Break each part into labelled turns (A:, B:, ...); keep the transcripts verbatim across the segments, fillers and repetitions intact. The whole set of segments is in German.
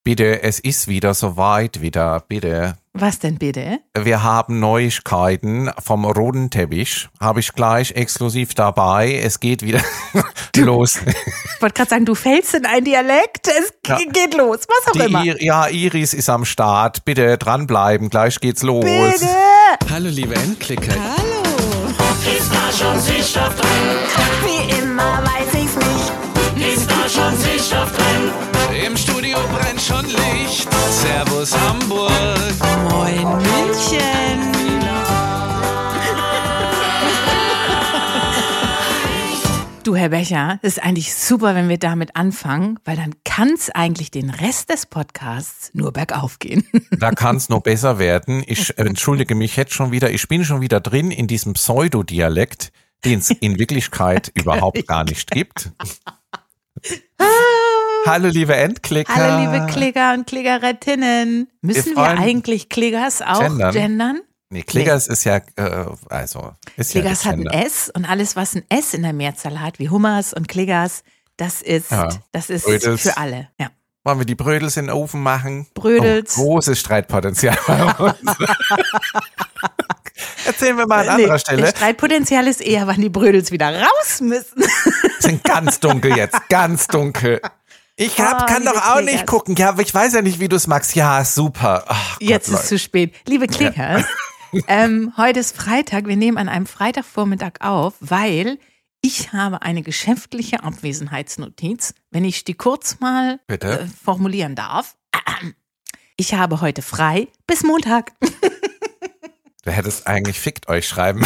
A: Bitte, es ist wieder soweit wieder, bitte.
B: Was denn bitte?
A: Wir haben Neuigkeiten vom roten Teppich. Habe ich gleich exklusiv dabei. Es geht wieder los.
B: Ich wollte gerade sagen, du fällst in einen Dialekt. Es ja. geht los, was auch
A: Die
B: immer.
A: I- ja, Iris ist am Start. Bitte dranbleiben, gleich geht's los.
B: Bitte.
A: Hallo, liebe Endklicker.
B: Hallo.
C: Ist da schon Sicherheit drin?
B: Wie immer weiß ich's nicht.
C: Ist da schon Sicherheit drin?
D: Im Studio brennt schon Licht. Servus Hamburg.
B: Moin München. Du, Herr Becher, es ist eigentlich super, wenn wir damit anfangen, weil dann kann es eigentlich den Rest des Podcasts nur bergauf gehen.
A: Da kann es noch besser werden. Ich entschuldige mich jetzt schon wieder. Ich bin schon wieder drin in diesem Pseudodialekt, den es in Wirklichkeit überhaupt gar nicht gibt. Hallo, liebe Endklicker.
B: Hallo, liebe Kligger und Kliggerettinnen. Müssen wir, wir eigentlich Kliggers auch gendern? gendern?
A: Nee, Kliggers nee. ist ja, äh, also, ist
B: Kliggers
A: ja
B: hat ein S und alles, was ein S in der Mehrzahl hat, wie Hummers und Kliggers, das ist, ja. das ist für alle. Ja.
A: Wollen wir die Brödels in den Ofen machen?
B: Brödels.
A: Oh, großes Streitpotenzial bei uns. Erzählen wir mal an
B: nee,
A: anderer Stelle.
B: Das Streitpotenzial ist eher, wann die Brödels wieder raus müssen.
A: Sind ganz dunkel jetzt, ganz dunkel. Ich hab, oh, kann doch auch Kliggers. Nicht gucken. Ja, aber ich weiß ja nicht, wie du es magst. Ja, super. Ach,
B: jetzt
A: Gott,
B: ist es zu spät. Liebe Kliggers, ja. ähm, heute ist Freitag. Wir nehmen an einem Freitagvormittag auf, weil ich habe eine geschäftliche Abwesenheitsnotiz, wenn ich die kurz mal äh, formulieren darf. Ich habe heute frei bis Montag.
A: Du hättest eigentlich fickt euch schreiben.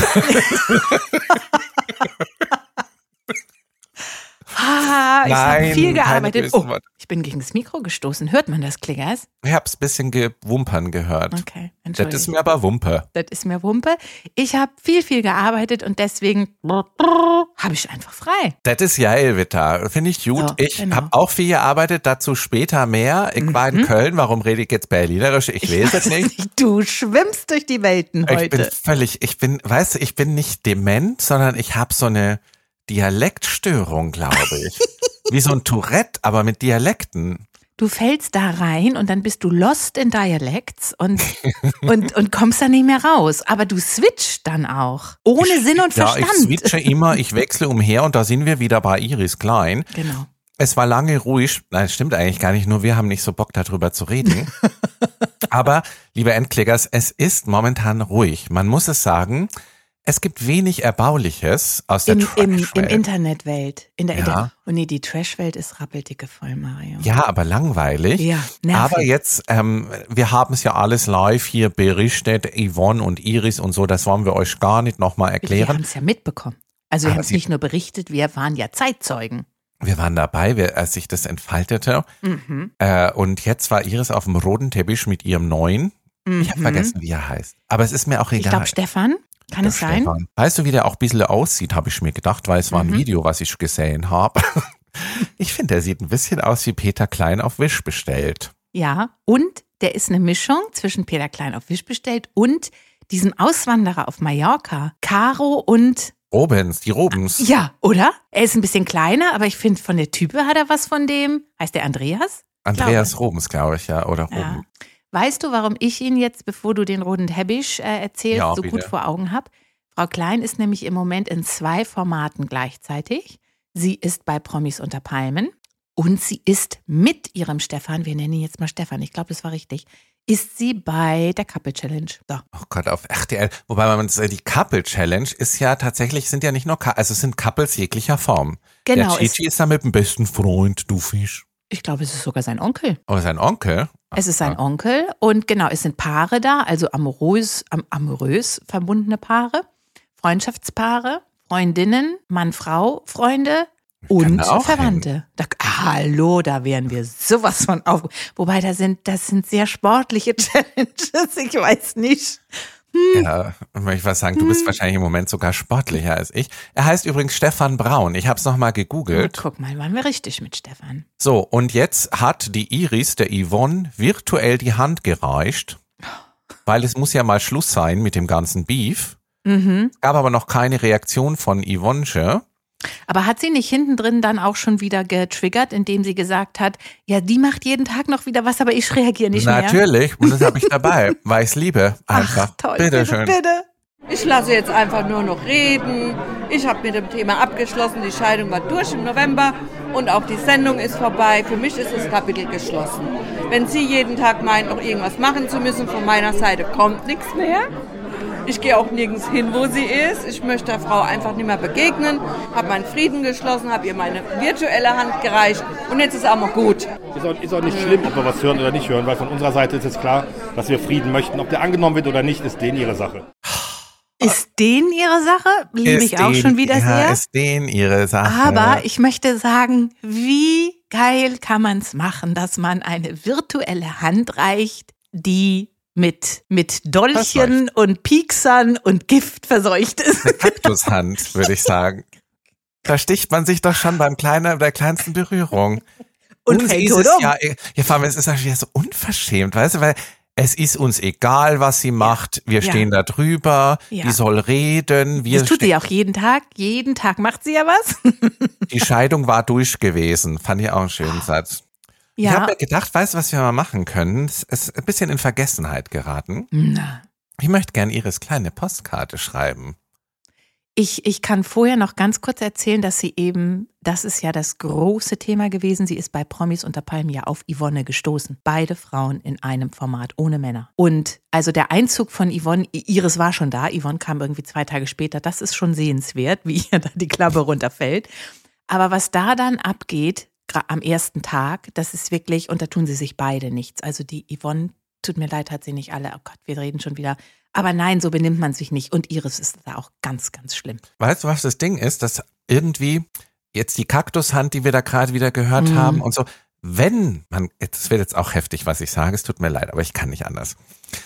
B: Ah, ich habe viel gearbeitet. Oh,
A: Wort.
B: ich bin gegen das Mikro gestoßen. Hört man das, Kliggers?
A: Ich hab's ein bisschen gewumpern gehört.
B: Okay, entschuldigung.
A: Das ist mir aber Wumpe.
B: Das ist mir Wumpe. Ich habe viel, viel gearbeitet und deswegen habe ich einfach frei.
A: Das ist geil, Witter. Finde ich gut. So, ich genau. habe auch viel gearbeitet, dazu später mehr. Ich mhm. war in Köln. Warum rede ich jetzt Berlinerisch? Ich, ich weiß es nicht.
B: nicht. Du schwimmst durch die Welten heute.
A: Ich bin völlig, ich bin, weißt du, ich bin nicht dement, sondern ich habe so eine Dialektstörung, glaube ich. Wie so ein Tourette, aber mit Dialekten.
B: Du fällst da rein und dann bist du lost in Dialects und, und, und kommst da nicht mehr raus. Aber du switcht dann auch. Ohne ich, Sinn und Verstand.
A: Ja, ich switche immer, ich wechsle umher und da sind wir wieder bei Iris Klein.
B: Genau.
A: Es war lange ruhig. Nein, stimmt eigentlich gar nicht, nur wir haben nicht so Bock darüber zu reden. Aber, liebe Endkliggers, es ist momentan ruhig. Man muss es sagen. Es gibt wenig Erbauliches aus der
B: Im,
A: Trash-Welt.
B: Im, im Internetwelt. In der
A: ja.
B: Inter- oh nee, die Trash-Welt ist rappeldicke voll, Mario.
A: Ja, aber langweilig.
B: Ja, nervig.
A: Aber jetzt, ähm, wir haben es ja alles live hier berichtet, Yvonne und Iris und so, das wollen wir euch gar nicht nochmal erklären.
B: Wir haben es ja mitbekommen. Also wir haben es nicht nur berichtet, wir waren ja Zeitzeugen.
A: Wir waren dabei, als sich das entfaltete. Mhm. Äh, und jetzt war Iris auf dem roten Teppich mit ihrem neuen. Mhm. Ich habe vergessen, wie er heißt. Aber es ist mir auch egal.
B: Ich glaube, Stefan. Kann es sein?
A: Stefan. Weißt du, wie der auch ein bisschen aussieht, habe ich mir gedacht, weil es war ein mhm. Video, was ich gesehen habe. Ich finde, der sieht ein bisschen aus wie Peter Klein auf Wish bestellt.
B: Ja, und der ist eine Mischung zwischen Peter Klein auf Wish bestellt und diesem Auswanderer auf Mallorca, Caro und
A: Robens, die Robens.
B: Ja, oder? Er ist ein bisschen kleiner, aber ich finde, von der Type hat er was von dem. Heißt der Andreas?
A: Andreas
B: glaube.
A: Robens, glaube ich, ja. Oder Robben.
B: Ja. Weißt du, warum ich ihn jetzt, bevor du den roten Teppich äh, erzählst, ja, so bitte. Gut vor Augen habe? Frau Klein ist nämlich im Moment in zwei Formaten gleichzeitig. Sie ist bei Promis unter Palmen und sie ist mit ihrem Stefan, wir nennen ihn jetzt mal Stefan, ich glaube, das war richtig, ist sie bei der Couple Challenge. So.
A: Oh Gott, auf R T L. Wobei man die Couple Challenge ist ja tatsächlich, sind ja nicht nur, also es sind Couples jeglicher Form.
B: Genau.
A: Der Gigi ist da mit dem besten Freund, du Fisch.
B: Ich glaube, es ist sogar sein Onkel.
A: Oh, sein Onkel?
B: Ach, es ist sein ja. Onkel und genau, es sind Paare da, also amorös, am, amorös verbundene Paare, Freundschaftspaare, Freundinnen, Mann, Frau, Freunde und Verwandte. Da, hallo, da wären wir sowas von auf. Wobei, da sind, das sind sehr sportliche Challenges, ich weiß nicht.
A: Hm. Ja, möchte ich was sagen, du bist hm. wahrscheinlich im Moment sogar sportlicher als ich. Er heißt übrigens Stefan Braun. Ich habe es nochmal gegoogelt.
B: Oh, guck mal, waren wir richtig mit Stefan.
A: So, und jetzt hat die Iris der Yvonne virtuell die Hand gereicht, weil es muss ja mal Schluss sein mit dem ganzen Beef. Mhm. Es gab aber noch keine Reaktion von Yvonne.
B: Aber hat sie nicht hinten drin dann auch schon wieder getriggert, indem sie gesagt hat, ja, die macht jeden Tag noch wieder was, aber ich reagiere nicht mehr?
A: Natürlich, und das habe ich dabei, weil ich es liebe. Einfach.
B: Ach, toll,
A: bitte,
B: bitte
A: schön.
B: bitte.
E: Ich lasse jetzt einfach nur noch reden. Ich habe mit dem Thema abgeschlossen. Die Scheidung war durch im November und auch die Sendung ist vorbei. Für mich ist das Kapitel geschlossen. Wenn Sie jeden Tag meinen, noch irgendwas machen zu müssen, von meiner Seite kommt nichts mehr. Ich gehe auch nirgends hin, wo sie ist. Ich möchte der Frau einfach nicht mehr begegnen. Habe meinen Frieden geschlossen, habe ihr meine virtuelle Hand gereicht und jetzt ist auch mal gut.
F: Ist auch, ist auch nicht schlimm, ob wir was hören oder nicht hören, weil von unserer Seite ist es klar, dass wir Frieden möchten. Ob der angenommen wird oder nicht, ist denen ihre Sache.
B: Ist denen ihre Sache? Liebe ich auch
A: den,
B: schon wieder
A: ja,
B: sehr.
A: Ist denen ihre Sache.
B: Aber ich möchte sagen, wie geil kann man es machen, dass man eine virtuelle Hand reicht, die mit, mit Dolchen und Pieksern und Gift verseucht ist.
A: Eine Kaktushand, würde ich sagen. Da sticht man sich doch schon beim kleinen, der kleinsten Berührung.
B: Und
A: uns
B: fällt
A: ist
B: tot
A: es
B: um.
A: ja, ja, vor allem, es ist natürlich so unverschämt, weißt du, weil es ist uns egal, was sie macht. Wir
B: Ja.
A: stehen da drüber.
B: Ja.
A: Die soll reden. Wir
B: Das tut sie
A: ste-
B: auch jeden Tag. Jeden Tag macht sie ja was.
A: Die Scheidung war durch gewesen. Fand ich auch einen schönen Satz. Ich habe mir gedacht, weißt du, was wir mal machen können? Es ist ein bisschen in Vergessenheit geraten.
B: Na.
A: Ich möchte gern Iris kleine Postkarte schreiben.
B: Ich, ich kann vorher noch ganz kurz erzählen, dass sie eben, das ist ja das große Thema gewesen, sie ist bei Promis unter Palmen ja auf Yvonne gestoßen. Beide Frauen in einem Format, ohne Männer. Und also der Einzug von Yvonne, Iris war schon da, Yvonne kam irgendwie zwei Tage später, das ist schon sehenswert, wie ihr da die Klappe runterfällt. Aber was da dann abgeht, am ersten Tag, das ist wirklich, und da tun sie sich beide nichts. Also die Yvonne, tut mir leid, hat sie nicht alle, oh Gott, wir reden schon wieder. Aber nein, so benimmt man sich nicht. Und Iris ist da auch ganz, ganz schlimm.
A: Weißt du, was das Ding ist? Dass irgendwie jetzt die Kaktushand, die wir da gerade wieder gehört
B: Mhm.
A: haben und so, wenn man, es wird jetzt auch heftig, was ich sage, es tut mir leid, aber ich kann nicht anders.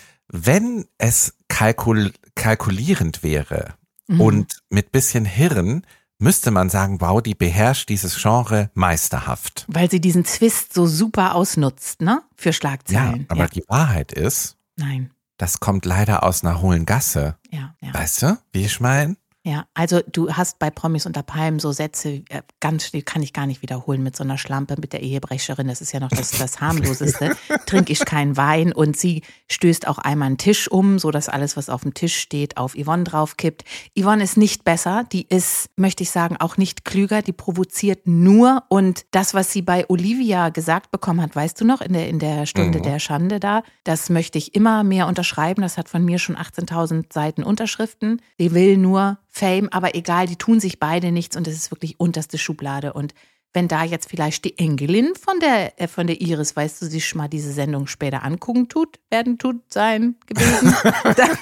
A: Wenn es kalkul kalkulierend wäre
B: Mhm.
A: und mit bisschen Hirn, müsste man sagen, wow, die beherrscht dieses Genre meisterhaft.
B: Weil sie diesen Zwist so super ausnutzt, ne? Für
A: Ja,
B: Schlagzeilen.
A: aber die Wahrheit ist,
B: Nein.
A: das kommt leider aus einer hohlen Gasse.
B: Ja, ja.
A: Weißt du, wie ich meine?
B: Ja, also du hast bei Promis unter Palmen so Sätze, äh, ganz, die kann ich gar nicht wiederholen mit so einer Schlampe, mit der Ehebrecherin, das ist ja noch das, das harmloseste. Trinke ich keinen Wein und sie stößt auch einmal einen Tisch um, so dass alles, was auf dem Tisch steht, auf Yvonne draufkippt. Yvonne ist nicht besser, die ist, möchte ich sagen, auch nicht klüger, die provoziert nur und das, was sie bei Olivia gesagt bekommen hat, weißt du noch, in der, in der Stunde
A: Mhm.
B: der Schande da, das möchte ich immer mehr unterschreiben, das hat von mir schon achtzehntausend Seiten Unterschriften. Sie will nur Fame, aber egal, die tun sich beide nichts und es ist wirklich unterste Schublade. Und wenn da jetzt vielleicht die Enkelin von der, äh, von der Iris, weißt du, sich mal diese Sendung später angucken tut, werden tut sein gewesen, dann,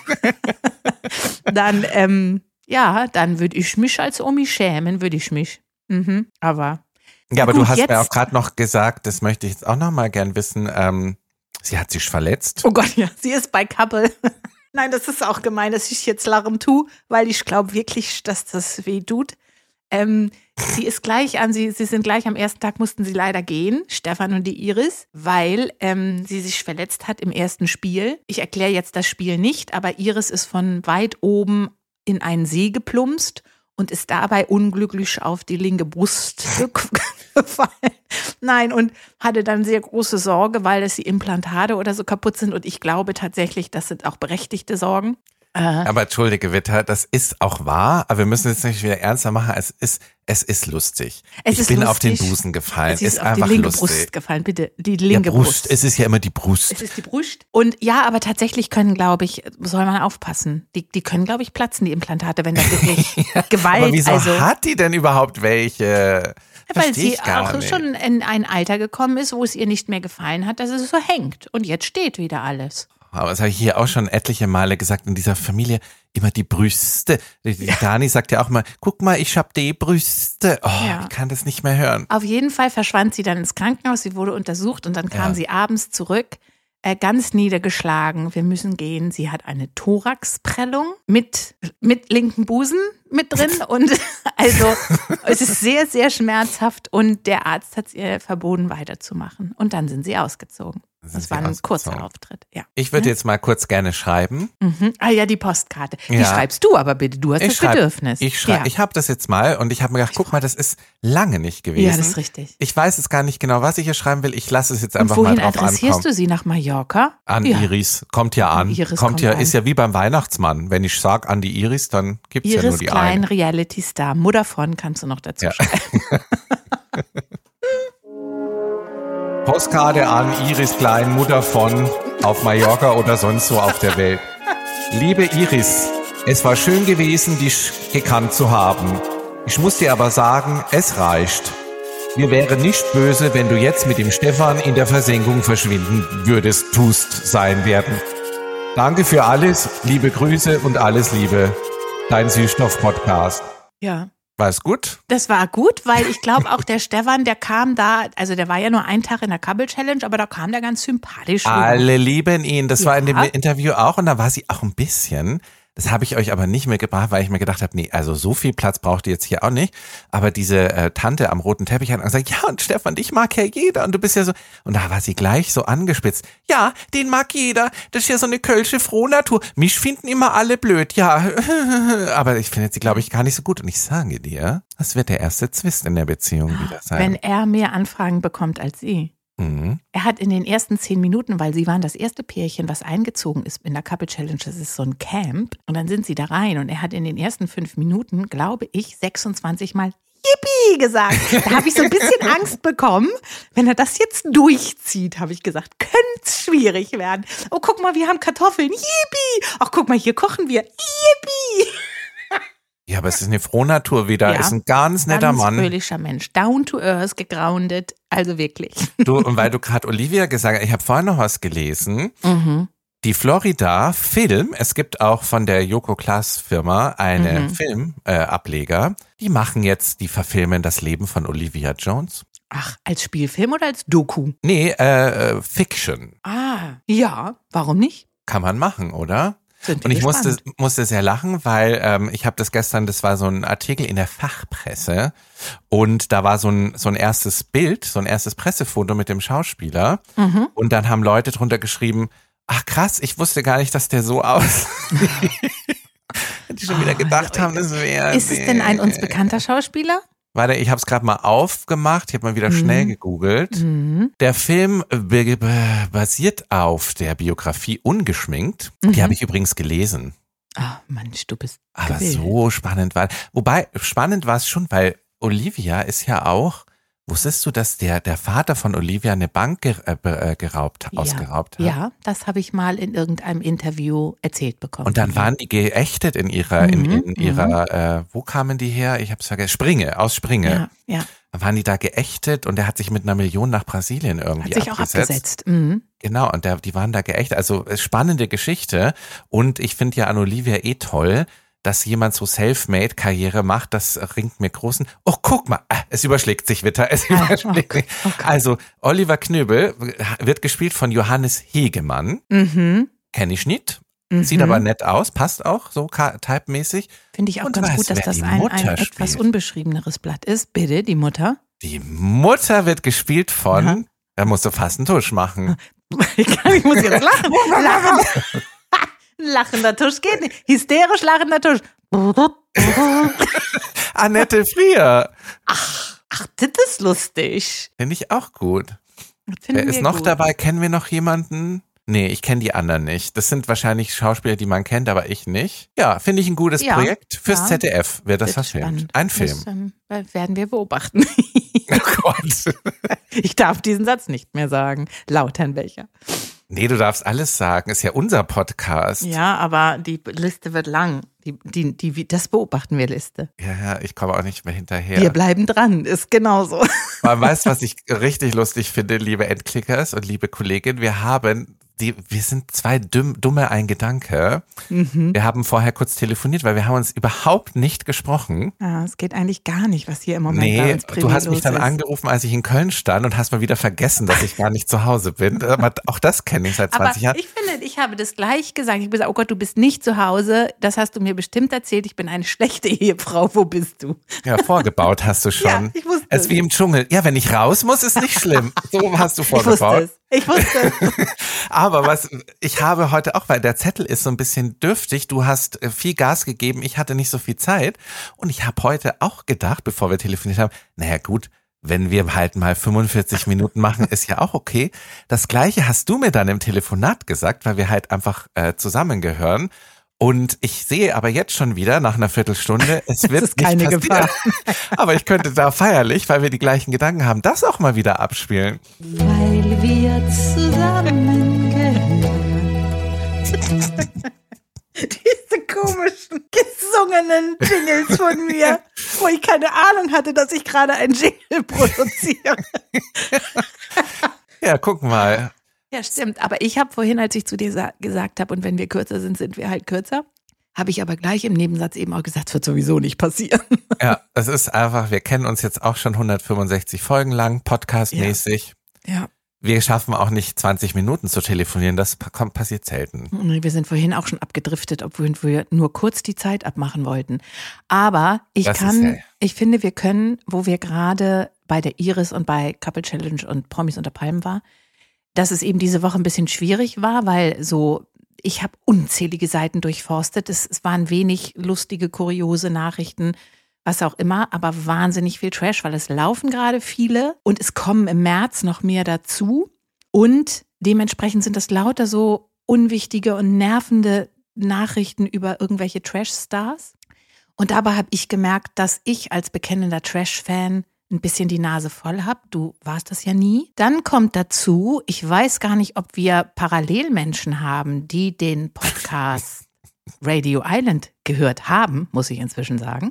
B: dann ähm, ja, dann würde ich mich als Omi schämen, würde ich mich. Mhm, aber
A: Ja, aber
B: gut,
A: du hast
B: jetzt-
A: mir auch gerade noch gesagt, das möchte ich jetzt auch noch mal gern wissen, ähm, sie hat sich verletzt.
B: oh Gott, ja, sie ist bei Couple. Nein, das ist auch gemein, dass ich jetzt lachen tue, weil ich glaube wirklich, dass das weh tut. Ähm, sie ist gleich an, sie, sie sind gleich am ersten Tag mussten sie leider gehen, Stefan und die Iris, weil ähm, sie sich verletzt hat im ersten Spiel. Ich erkläre jetzt das Spiel nicht, aber Iris ist von weit oben in einen See geplumpst und ist dabei unglücklich auf die linke Brust gefallen. Nein, und hatte dann sehr große Sorge, weil das die Implantate oder so kaputt sind. Und ich glaube tatsächlich, das sind auch berechtigte Sorgen. Äh,
A: Aber entschuldige, Witter, das ist auch wahr, aber wir müssen jetzt nicht wieder ernster machen. Es ist, es ist lustig.
B: Es
A: ich
B: ist
A: bin
B: lustig.
A: auf den Busen gefallen.
B: es ist
A: ist
B: auf die
A: einfach
B: linke
A: lustig.
B: Brust gefallen, bitte. Die
A: Ja,
B: linke
A: Brust.
B: Brust.
A: Es ist ja immer die Brust.
B: Es ist die Brust. Und ja, aber tatsächlich können, glaube ich, soll man aufpassen. Die, die können, glaube ich, platzen, die Implantate, wenn das wirklich Gewalt,
A: aber wieso
B: also.
A: hat die denn überhaupt welche?
B: Weil
A: Versteh
B: sie
A: ich gar
B: auch
A: nicht.
B: schon in ein Alter gekommen ist, wo es ihr nicht mehr gefallen hat, dass es so hängt. Und jetzt steht wieder alles.
A: Aber das habe ich hier auch schon etliche Male gesagt, in dieser Familie immer die Brüste. Die die Dani sagt ja auch mal, guck mal, ich hab die Brüste. Oh,
B: Ja.
A: ich kann das nicht mehr hören.
B: Auf jeden Fall verschwand sie dann ins Krankenhaus, sie wurde untersucht und dann kam
A: Ja.
B: sie abends zurück, äh, ganz niedergeschlagen. Wir müssen gehen. Sie hat eine Thoraxprellung mit, mit linken Busen mit drin und also es ist sehr, sehr schmerzhaft und der Arzt hat es ihr verboten weiterzumachen und dann sind sie ausgezogen. Das, das war ein kurzer Auftritt, ja.
A: Ich würde jetzt mal kurz gerne schreiben.
B: Mhm. Ah ja, die Postkarte. Die
A: ja.
B: schreibst du aber bitte, du hast
A: ich
B: das
A: schreib,
B: Bedürfnis.
A: Ich schreibe, ja. ich habe das jetzt mal und ich habe mir gedacht, guck mal, das ist lange nicht gewesen.
B: Ja, das ist richtig.
A: Ich weiß jetzt gar nicht genau, was ich hier schreiben will. Ich lasse es jetzt einfach
B: und
A: mal drauf
B: ankommen. Wohin adressierst du sie? Nach Mallorca?
A: An
B: ja.
A: Iris. Kommt ja an.
B: Iris
A: kommt,
B: kommt
A: ja,
B: an.
A: Ist ja wie beim Weihnachtsmann. Wenn ich sage an die Iris, dann gibt's
B: Iris
A: ja nur die
B: Klein,
A: eine.
B: Reality Star. Mutter von kannst du noch dazu
A: ja.
B: schreiben.
A: Postkarte an Iris Klein, Mutter von auf Mallorca oder sonst wo auf der Welt. Liebe Iris, es war schön gewesen, dich gekannt zu haben. Ich muss dir aber sagen, es reicht. Wir wären nicht böse, wenn du jetzt mit dem Stefan in der Versenkung verschwinden würdest, tust sein werden. Danke für alles, liebe Grüße und alles Liebe. Dein Süßstoff-Podcast.
B: Ja.
A: War es gut?
B: Das war gut, weil ich glaube auch der Stefan, der kam da, also der war ja nur einen Tag in der Couple Challenge, aber da kam der ganz sympathisch rüber.
A: Alle lieben ihn. Das
B: ja.
A: war in dem Interview auch und da war sie auch ein bisschen. Das habe ich euch aber nicht mehr gebracht, weil ich mir gedacht habe, nee, also so viel Platz braucht ihr jetzt hier auch nicht. Aber diese äh, Tante am roten Teppich hat gesagt, ja und Stefan, dich mag ja jeder und du bist ja so. Und da war sie gleich so angespitzt. Ja, den mag jeder. Das ist ja so eine kölsche Frohnatur. Mich finden immer alle blöd, ja. Aber ich finde sie, glaube ich, gar nicht so gut. Und ich sage dir, das wird der erste Zwist in der Beziehung wieder sein.
B: Wenn er mehr Anfragen bekommt als sie.
A: Mhm.
B: Er hat in den ersten zehn Minuten, weil sie waren das erste Pärchen, was eingezogen ist in der Couple Challenge, das ist so ein Camp, und dann sind sie da rein und er hat in den ersten fünf Minuten, glaube ich, sechsundzwanzig Mal Yippie gesagt. Da habe ich so ein bisschen Angst bekommen. Wenn er das jetzt durchzieht, habe ich gesagt, könnte es schwierig werden. Oh, guck mal, wir haben Kartoffeln. Yippie. Ach, guck mal, hier kochen wir. Yippie.
A: Ja, aber es ist eine Frohnatur wieder.
B: Ja,
A: ist ein ganz netter
B: ganz
A: Mann.
B: fröhlicher Mensch. Down to earth, gegroundet. Also wirklich.
A: Du, und weil du gerade Olivia gesagt hast, ich habe vorhin noch was gelesen.
B: Mhm.
A: Die Florida Film, es gibt auch von der Joko Klaas Firma eine
B: Mhm.
A: Filmableger. Äh, die machen jetzt, die verfilmen das Leben von Olivia Jones.
B: Ach, als Spielfilm oder als Doku?
A: Nee, äh, Fiction.
B: Ah, ja. Warum nicht?
A: Kann man machen, oder?
B: Sind
A: Und ich
B: gespannt.
A: musste, musste sehr lachen, weil ähm, ich habe das gestern, das war so ein Artikel in der Fachpresse und da war so ein so ein erstes Bild, so ein erstes Pressefoto mit dem Schauspieler
B: Mhm.
A: und dann haben Leute drunter geschrieben, ach krass, ich wusste gar nicht, dass der so aussieht. Die schon wieder gedacht
B: Oh,
A: haben, das wäre...
B: Ist es denn ein uns bekannter Schauspieler?
A: Warte, ich habe es gerade mal aufgemacht, ich habe mal wieder schnell gegoogelt.
B: Mhm.
A: Der Film be- be- basiert auf der Biografie Ungeschminkt. Die
B: Mhm.
A: habe ich übrigens gelesen.
B: Ah, Mensch, du bist
A: Aber
B: gewillt.
A: so spannend war. Wobei, spannend war es schon, weil Olivia ist ja auch, wusstest du, dass der, der Vater von Olivia eine Bank ger äh, äh, geraubt,
B: Ja.
A: ausgeraubt hat?
B: Ja, das habe ich mal in irgendeinem Interview erzählt bekommen.
A: Und dann waren die geächtet in ihrer, in, in
B: Mhm,
A: ihrer, äh, wo kamen die her? Ich hab's vergessen. Springe, aus Springe.
B: Ja, ja.
A: Dann waren die da geächtet und der hat sich mit einer Million nach Brasilien irgendwie
B: Hat sich auch
A: abgesetzt.
B: abgesetzt. Mhm.
A: Genau, und der, die waren da geächtet. Also äh, spannende Geschichte. Und ich finde ja an Olivia eh toll, dass jemand so Selfmade-Karriere macht. Das ringt mir großen. Oh, guck mal, ah, es überschlägt sich wieder. Es
B: Ah,
A: überschlägt
B: okay,
A: sich.
B: okay.
A: Also Oliver Knöbel wird gespielt von Johannes Hegemann.
B: Mhm.
A: Kenn ich nicht.
B: Mhm.
A: Sieht aber nett aus, passt auch so typemäßig.
B: Finde ich auch
A: Und
B: ganz
A: weißt
B: gut,
A: du,
B: dass
A: wer
B: das
A: die
B: ein,
A: Mutter
B: ein etwas
A: spielt?
B: unbeschriebeneres Blatt ist. Bitte, die Mutter.
A: Die Mutter wird gespielt von,
B: Ja.
A: da musst du fast einen Tusch machen.
B: Ich, kann, ich muss jetzt lachen. lachen. Lachender Tusch geht nicht. Hysterisch lachender Tusch.
A: Annette Frier.
B: Ach, das ist lustig.
A: Finde ich auch gut.
B: Das finden
A: Wer ist
B: wir
A: noch
B: gut.
A: dabei? Kennen wir noch jemanden? Nee, ich kenne die anderen nicht. Das sind wahrscheinlich Schauspieler, die man kennt, aber ich nicht. Ja, finde ich ein gutes
B: Ja,
A: Projekt. Fürs
B: ja.
A: Z D F wird das
B: Wird
A: verfilmt.
B: spannend.
A: Ein Film.
B: Das ähm, werden wir beobachten.
A: Oh Gott.
B: Ich darf diesen Satz nicht mehr sagen. Laut Herrn Becher.
A: Nee, du darfst alles sagen. Ist ja unser Podcast.
B: Ja, aber die Liste wird lang. Die, die, die, das beobachten wir Liste.
A: Ja, ja, ich komme auch nicht mehr hinterher.
B: Wir bleiben dran, ist genauso.
A: Aber weißt du, was ich richtig lustig finde, liebe Endklickers und liebe Kollegin? Wir haben die, wir sind zwei dumm, dumme ein Gedanke. Mhm. Wir haben vorher kurz telefoniert, weil wir haben uns überhaupt nicht gesprochen.
B: Ja, es geht eigentlich gar nicht, was hier im Moment
A: nee,
B: bei uns privat
A: du hast mich dann
B: ist.
A: angerufen, als ich in Köln stand und hast mal wieder vergessen, dass ich gar nicht zu Hause bin. Aber auch das kenne ich seit zwanzig
B: Aber
A: Jahren.
B: ich finde, ich habe das gleich gesagt. Ich habe gesagt, oh Gott, du bist nicht zu Hause. Das hast du mir bestimmt erzählt. Ich bin eine schlechte Ehefrau. Wo bist du?
A: Ja, vorgebaut hast du schon.
B: Ja, ich wusste
A: es. Es ist wie im Dschungel. Ja, wenn ich raus muss, ist nicht schlimm. So hast du vorgebaut.
B: Ich wusste es. Ich wusste es.
A: Aber was, ich habe heute auch, weil der Zettel ist so ein bisschen dürftig, du hast viel Gas gegeben, ich hatte nicht so viel Zeit und ich habe heute auch gedacht, bevor wir telefoniert haben, naja gut, wenn wir halt mal fünfundvierzig Minuten machen, ist ja auch okay. Das Gleiche hast du mir dann im Telefonat gesagt, weil wir halt einfach äh, zusammengehören. Und ich sehe aber jetzt schon wieder nach einer Viertelstunde, es wird
B: ist keine
A: nicht
B: Gefahr.
A: Aber ich könnte da feierlich, weil wir die gleichen Gedanken haben, das auch mal wieder abspielen.
B: Weil wir zusammengehören. Diese komischen gesungenen Jingles von mir, wo ich keine Ahnung hatte, dass ich gerade einen Jingle produziere.
A: Ja, guck mal.
B: Ja, stimmt. Aber ich habe vorhin, als ich zu dir sa- gesagt habe, und wenn wir kürzer sind, sind wir halt kürzer, habe ich aber gleich im Nebensatz eben auch gesagt, es wird sowieso nicht passieren.
A: Ja, es ist einfach, wir kennen uns jetzt auch schon hundertfünfundsechzig Folgen lang, podcastmäßig.
B: Ja. ja.
A: Wir schaffen auch nicht zwanzig Minuten zu telefonieren, das kommt, passiert selten.
B: Wir sind vorhin auch schon abgedriftet, obwohl wir nur kurz die Zeit abmachen wollten. Aber ich
A: das
B: kann,
A: ja.
B: ich finde, wir können, wo wir gerade bei der Iris und bei Couple Challenge und Promis unter Palmen war, dass es eben diese Woche ein bisschen schwierig war, weil so, ich habe unzählige Seiten durchforstet. Es, es waren wenig lustige, kuriose Nachrichten, was auch immer, aber wahnsinnig viel Trash, weil es laufen gerade viele und es kommen im März noch mehr dazu. Und dementsprechend sind das lauter so unwichtige und nervende Nachrichten über irgendwelche Trash-Stars. Und dabei habe ich gemerkt, dass ich als bekennender Trash-Fan ein bisschen die Nase voll habe. Du warst das ja nie. Dann kommt dazu, ich weiß gar nicht, ob wir Parallelmenschen haben, die den Podcast Radio Island gehört haben, muss ich inzwischen sagen,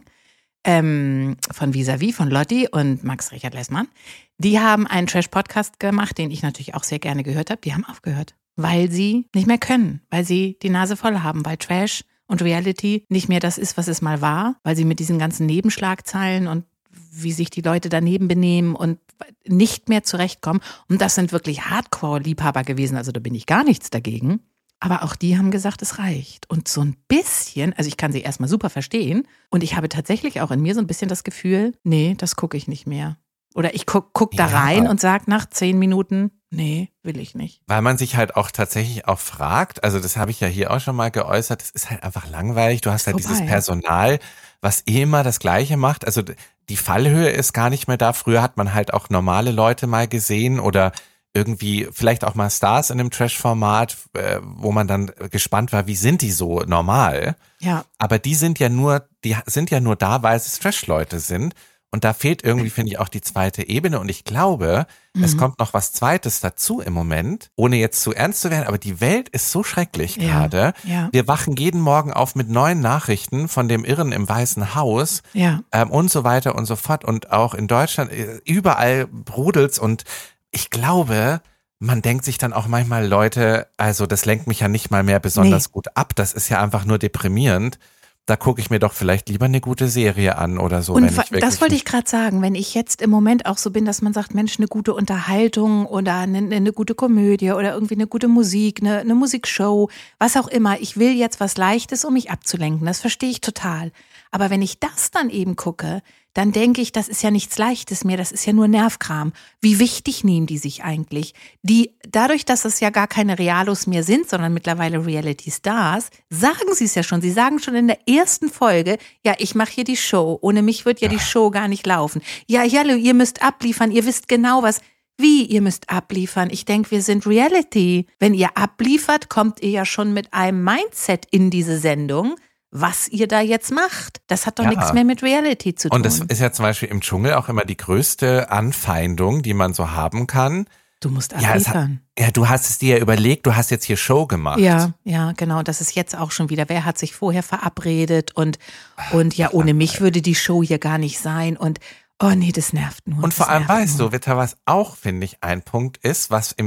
B: ähm, von Vis-a-vis, von Lotti und Max Richard Lessmann. Die haben einen Trash-Podcast gemacht, den ich natürlich auch sehr gerne gehört habe. Die haben aufgehört, weil sie nicht mehr können, weil sie die Nase voll haben, weil Trash und Reality nicht mehr das ist, was es mal war, weil sie mit diesen ganzen Nebenschlagzeilen und wie sich die Leute daneben benehmen und nicht mehr zurechtkommen. Und das sind wirklich Hardcore-Liebhaber gewesen, also da bin ich gar nichts dagegen. Aber auch die haben gesagt, es reicht. Und so ein bisschen, also ich kann sie erstmal super verstehen und ich habe tatsächlich auch in mir so ein bisschen das Gefühl, nee, das gucke ich nicht mehr. Oder ich guck, guck da
A: ja,
B: rein und sag nach zehn Minuten, nee, will ich nicht.
A: Weil man sich halt auch tatsächlich auch fragt, also das habe ich ja hier auch schon mal geäußert, es ist halt einfach langweilig. Du hast halt
B: Vorbei.
A: dieses Personal, was immer das Gleiche macht. Also die Fallhöhe ist gar nicht mehr da. Früher hat man halt auch normale Leute mal gesehen oder irgendwie vielleicht auch mal Stars in einem Trash-Format, äh, wo man dann gespannt war, wie sind die so normal?
B: Ja.
A: Aber die sind ja nur, die sind ja nur da, weil es Trash-Leute sind. Und da fehlt irgendwie, finde ich, auch die zweite Ebene. Und ich glaube, mhm. es kommt noch was Zweites dazu im Moment, ohne jetzt zu ernst zu werden. Aber die Welt ist so schrecklich
B: ja,
A: gerade.
B: Ja.
A: Wir wachen jeden Morgen auf mit neuen Nachrichten von dem Irren im Weißen Haus
B: ja.
A: ähm, und so weiter und so fort. Und auch in Deutschland, überall brudelt's. Und ich glaube, man denkt sich dann auch manchmal, Leute, also das lenkt mich ja nicht mal mehr besonders nee. gut ab. Das ist ja einfach nur deprimierend. Da gucke ich mir doch vielleicht lieber eine gute Serie an oder so.
B: Und
A: wenn ich
B: das wollte ich gerade sagen, wenn ich jetzt im Moment auch so bin, dass man sagt, Mensch, eine gute Unterhaltung oder eine, eine gute Komödie oder irgendwie eine gute Musik, eine, eine Musikshow, was auch immer. Ich will jetzt was Leichtes, um mich abzulenken. Das verstehe ich total. Aber wenn ich das dann eben gucke, dann denke ich, das ist ja nichts Leichtes mehr, das ist ja nur Nervkram. Wie wichtig nehmen die sich eigentlich? Die, dadurch, dass es ja gar keine Realos mehr sind, sondern mittlerweile Reality-Stars, sagen sie es ja schon. Sie sagen schon in der ersten Folge, ja, ich mache hier die Show. Ohne mich wird ja die Show gar nicht laufen. Ja, hallo, ihr müsst abliefern, ihr wisst genau was. Wie, ihr müsst abliefern? Ich denke, wir sind Reality. Wenn ihr abliefert, kommt ihr ja schon mit einem Mindset in diese Sendung, was ihr da jetzt macht. Das hat doch ja. nichts mehr mit Reality zu tun.
A: Und das ist ja zum Beispiel im Dschungel auch immer die größte Anfeindung, die man so haben kann.
B: Du musst abliefern.
A: Ja, ja, du hast es dir ja überlegt, du hast jetzt hier Show gemacht.
B: Ja, ja, genau. Das ist jetzt auch schon wieder. Wer hat sich vorher verabredet und, und ja, ohne mich würde die Show hier gar nicht sein und oh nee, das nervt nur.
A: Und vor allem weißt
B: nur.
A: du, Witter, was auch, finde ich, ein Punkt ist, was im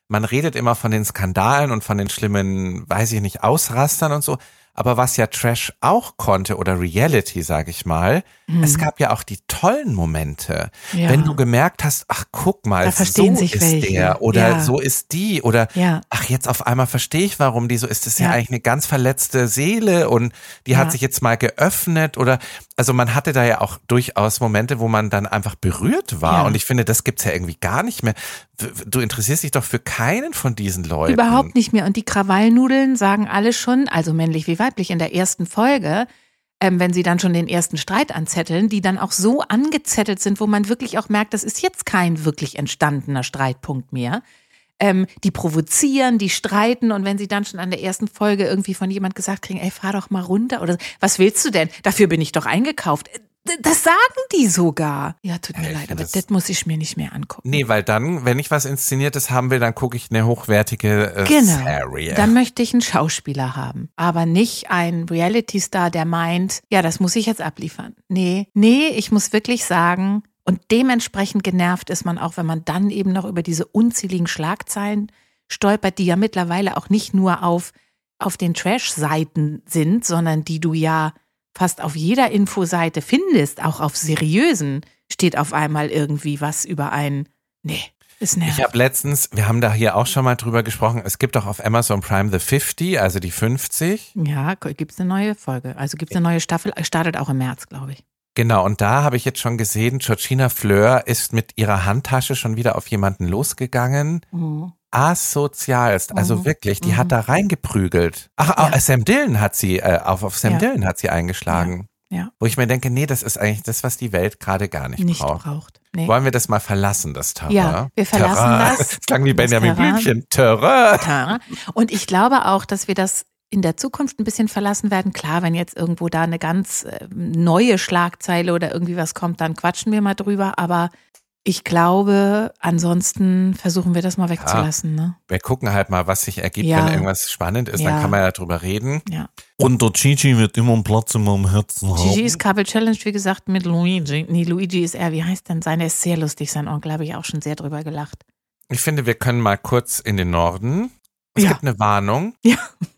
A: man redet immer von den Skandalen und von den schlimmen, weiß ich nicht, Ausrastern und so. Aber was ja Trash auch konnte oder Reality, sag ich mal, mhm. es gab ja auch die tollen Momente. Ja. Wenn du gemerkt hast, ach guck mal, so ist welche. der oder ja. so ist die oder ja. ach jetzt auf einmal verstehe ich, warum die so ist. Das ist ja, ja eigentlich eine ganz verletzte Seele und die ja. hat sich jetzt mal geöffnet oder also man hatte da ja auch durchaus Momente, wo man dann einfach berührt war ja. und ich finde, das gibt's ja irgendwie gar nicht mehr. Du interessierst dich doch für keinen von diesen Leuten.
B: Überhaupt nicht mehr und die Krawallnudeln sagen alle schon, also männlich wie weiblich in der ersten Folge, ähm, wenn sie dann schon den ersten Streit anzetteln, die dann auch so angezettelt sind, wo man wirklich auch merkt, das ist jetzt kein wirklich entstandener Streitpunkt mehr. Ähm, die provozieren, die streiten und wenn sie dann schon an der ersten Folge irgendwie von jemand gesagt kriegen, ey, fahr doch mal runter oder was willst du denn? Dafür bin ich doch eingekauft. Das sagen die sogar. Ja, tut mir ja, leid, aber das, das muss ich mir nicht mehr angucken.
A: Nee, weil dann, wenn ich was Inszeniertes haben will, dann gucke ich eine hochwertige äh,
B: genau.
A: Serie.
B: Dann möchte ich einen Schauspieler haben, aber nicht einen Reality-Star, der meint, ja, das muss ich jetzt abliefern. Nee, nee, ich muss wirklich sagen, und dementsprechend genervt ist man auch, wenn man dann eben noch über diese unzähligen Schlagzeilen stolpert, die ja mittlerweile auch nicht nur auf, auf den Trash-Seiten sind, sondern die du ja fast auf jeder Infoseite findest, auch auf seriösen, steht auf einmal irgendwie was über ein, nee, ist nervig.
A: Ich habe letztens, wir haben da hier auch schon mal drüber gesprochen, es gibt doch auf Amazon Prime The fifty, also die fünfzig.
B: Ja, gibt's eine neue Folge, also gibt's eine neue Staffel, startet auch im März, glaube ich.
A: Genau, und da habe ich jetzt schon gesehen, Georgina Fleur ist mit ihrer Handtasche schon wieder auf jemanden losgegangen. Mhm. Asozialst, also mhm. wirklich, die mhm. hat da reingeprügelt. Ach, ja. Sam Dillon hat sie, äh, auf, auf Sam ja. Dillon hat sie eingeschlagen.
B: Ja. Ja.
A: Wo ich mir denke, nee, das ist eigentlich das, was die Welt gerade gar nicht,
B: nicht
A: braucht.
B: braucht. Nee.
A: Wollen wir das mal verlassen, das Terrain?
B: Ja, wir verlassen
A: Terrain.
B: das.
A: Das klang wie Benjamin
B: Terrain.
A: Blümchen. Terrain.
B: Terrain. Und ich glaube auch, dass wir das in der Zukunft ein bisschen verlassen werden. Klar, wenn jetzt irgendwo da eine ganz äh, neue Schlagzeile oder irgendwie was kommt, dann quatschen wir mal drüber. Aber ich glaube, ansonsten versuchen wir das mal wegzulassen.
A: Ja,
B: ne?
A: Wir gucken halt mal, was sich ergibt,
B: ja.
A: wenn irgendwas spannend ist,
B: ja.
A: dann kann man ja drüber reden.
B: Ja.
G: Und der Gigi wird immer einen Platz in meinem Herzen haben.
B: Gigi ist Couple Challenge, wie gesagt, mit Luigi. Nee, Luigi ist er, wie heißt denn sein? Er ist sehr lustig, sein Onkel, habe ich auch schon sehr drüber gelacht.
A: Ich finde, wir können mal kurz in den Norden. Es
B: ja.
A: gibt eine Warnung.
B: Ja.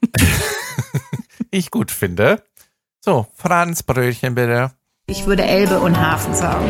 A: Ich gut finde. So, Franzbrötchen bitte.
B: Ich würde Elbe und Hafen sagen.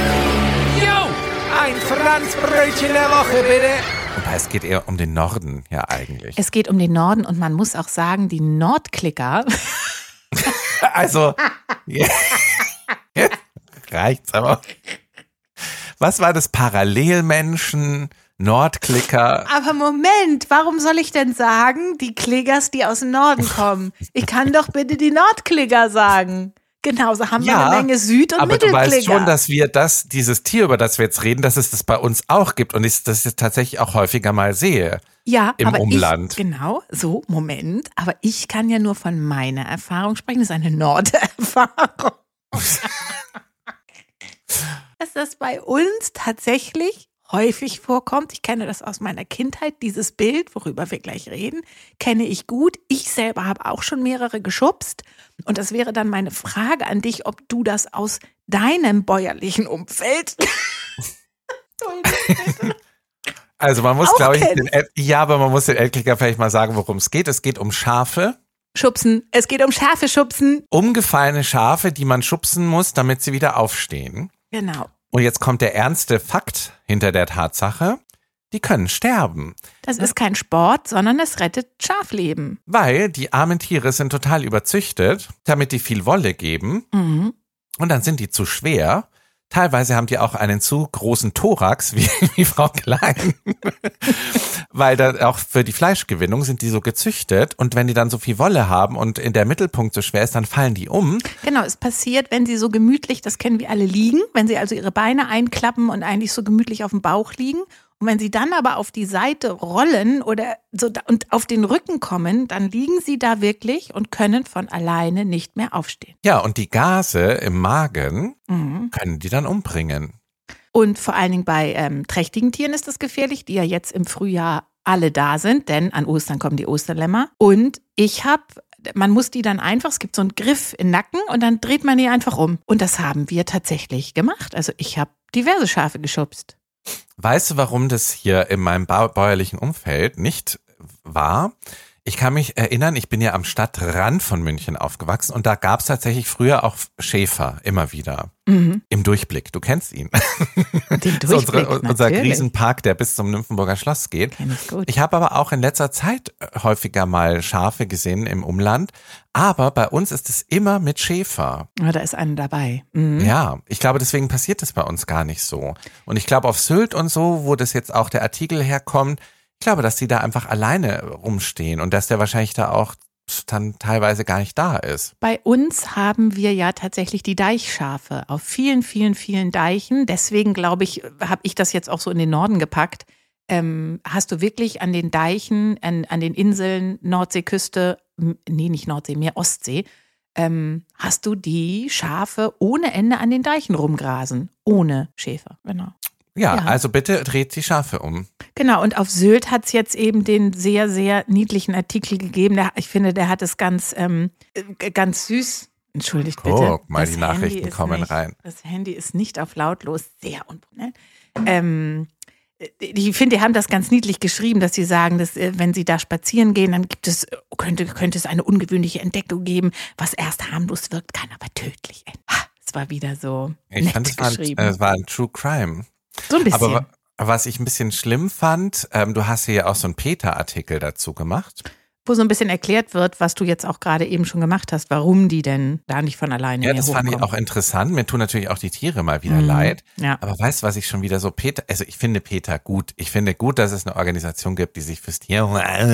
D: Ein Franzbrötchen der Woche, bitte.
A: Wobei, es geht eher um den Norden, ja eigentlich.
B: Es geht um den Norden und man muss auch sagen, die Nordklicker.
A: Also, jetzt reicht's aber. Was war das? Parallelmenschen, Nordklicker?
B: Aber Moment, warum soll ich denn sagen, die Klickers, die aus dem Norden kommen? Ich kann doch bitte die Nordklicker sagen. Genauso haben
A: ja,
B: wir eine Menge Süd- und
A: aber
B: Mittelklicker.
A: Aber du weißt schon, dass wir das, dieses Tier, über das wir jetzt reden, dass es das bei uns auch gibt und ich das jetzt tatsächlich auch häufiger mal sehe.
B: Ja,
A: im
B: aber
A: Umland.
B: Ich, genau, so, Moment. Aber ich kann ja nur von meiner Erfahrung sprechen. Das ist eine Norderfahrung. Dass das bei uns tatsächlich häufig vorkommt. Ich kenne das aus meiner Kindheit, dieses Bild, worüber wir gleich reden, kenne ich gut. Ich selber habe auch schon mehrere geschubst. Und das wäre dann meine Frage an dich, ob du das aus deinem bäuerlichen Umfeld
A: Also man muss, glaube ich, den, ja, aber man muss den Endklicker vielleicht mal sagen, worum es geht. Es geht um Schafe.
B: Schubsen. Es geht um Schafe schubsen.
A: Umgefallene Schafe, die man schubsen muss, damit sie wieder aufstehen.
B: Genau.
A: Und jetzt kommt der ernste Fakt hinter der Tatsache. Die können sterben.
B: Das ist kein Sport, sondern es rettet Schafleben.
A: Weil die armen Tiere sind total überzüchtet, damit die viel Wolle geben.
B: Mhm.
A: Und dann sind die zu schwer. Teilweise haben die auch einen zu großen Thorax, wie, wie Frau Klein. Weil da auch für die Fleischgewinnung sind die so gezüchtet. Und wenn die dann so viel Wolle haben und in der Mittelpunkt so schwer ist, dann fallen die um.
B: Genau, es passiert, wenn sie so gemütlich, das kennen wir alle, liegen. Wenn sie also ihre Beine einklappen und eigentlich so gemütlich auf dem Bauch liegen. Und wenn sie dann aber auf die Seite rollen oder so und auf den Rücken kommen, dann liegen sie da wirklich und können von alleine nicht mehr aufstehen.
A: Ja, und die Gase im Magen
B: mhm.
A: können die dann umbringen.
B: Und vor allen Dingen bei ähm, trächtigen Tieren ist das gefährlich, die ja jetzt im Frühjahr alle da sind, denn an Ostern kommen die Osterlämmer. Und ich habe, man muss die dann einfach, es gibt so einen Griff im Nacken und dann dreht man die einfach um. Und das haben wir tatsächlich gemacht. Also ich habe diverse Schafe geschubst.
A: Weißt du, warum das hier in meinem bau- bäuerlichen Umfeld nicht war? Ich kann mich erinnern, ich bin ja am Stadtrand von München aufgewachsen und da gab es tatsächlich früher auch Schäfer, immer wieder. Mhm. Im Durchblick, du kennst ihn.
B: Den
A: Das ist unsere,
B: Durchblick,
A: unser
B: natürlich.
A: Riesenpark, der bis zum Nymphenburger Schloss geht.
B: Kenn ich gut.
A: Ich habe aber auch in letzter Zeit häufiger mal Schafe gesehen im Umland, aber bei uns ist es immer mit Schäfer.
B: Ja, da ist einer dabei. Mhm.
A: Ja, ich glaube, deswegen passiert das bei uns gar nicht so. Und ich glaube, auf Sylt und so, wo das jetzt auch der Artikel herkommt, ich glaube, dass die da einfach alleine rumstehen und dass der wahrscheinlich da auch dann teilweise gar nicht da ist.
B: Bei uns haben wir ja tatsächlich die Deichschafe auf vielen, vielen, vielen Deichen. Deswegen, glaube ich, habe ich das jetzt auch so in den Norden gepackt. Ähm, hast du wirklich an den Deichen, an, an den Inseln, Nordseeküste, m- nee, nicht Nordsee, mehr Ostsee, ähm, hast du die Schafe ohne Ende an den Deichen rumgrasen. Ohne Schäfer, genau.
A: Ja,
B: Ja.
A: also bitte dreht die Schafe um.
B: Genau, und auf Sylt hat es jetzt eben den sehr, sehr niedlichen Artikel gegeben. Der, ich finde, der hat es ganz, ähm, äh, ganz süß. Entschuldigt bitte.
A: Guck mal,
B: Das
A: die
B: Handy
A: Nachrichten
B: ist
A: kommen
B: nicht,
A: rein.
B: Das Handy ist nicht auf lautlos, sehr unprofessionell. Ähm, ich finde, die haben das ganz niedlich geschrieben, dass sie sagen, dass äh, wenn sie da spazieren gehen, dann gibt es, könnte, könnte es eine ungewöhnliche Entdeckung geben, was erst harmlos wirkt, kann aber tödlich enden. Ha, es war wieder so
A: Ich
B: nett
A: fand, es war, ein-
B: geschrieben.
A: äh, es war ein True Crime.
B: so ein bisschen.
A: Aber wa- was ich ein bisschen schlimm fand, ähm, du hast hier ja auch so einen Peter-Artikel dazu gemacht.
B: Wo so ein bisschen erklärt wird, was du jetzt auch gerade eben schon gemacht hast, warum die denn da nicht von alleine
A: Ja,
B: mehr
A: das fand ich
B: hochkommen.
A: auch interessant. Mir tun natürlich auch die Tiere mal wieder
B: Mhm.
A: leid.
B: Ja.
A: Aber weißt du, was ich schon wieder so Peter, also ich finde Peter gut. Ich finde gut, dass es eine Organisation gibt, die sich fürs Tier,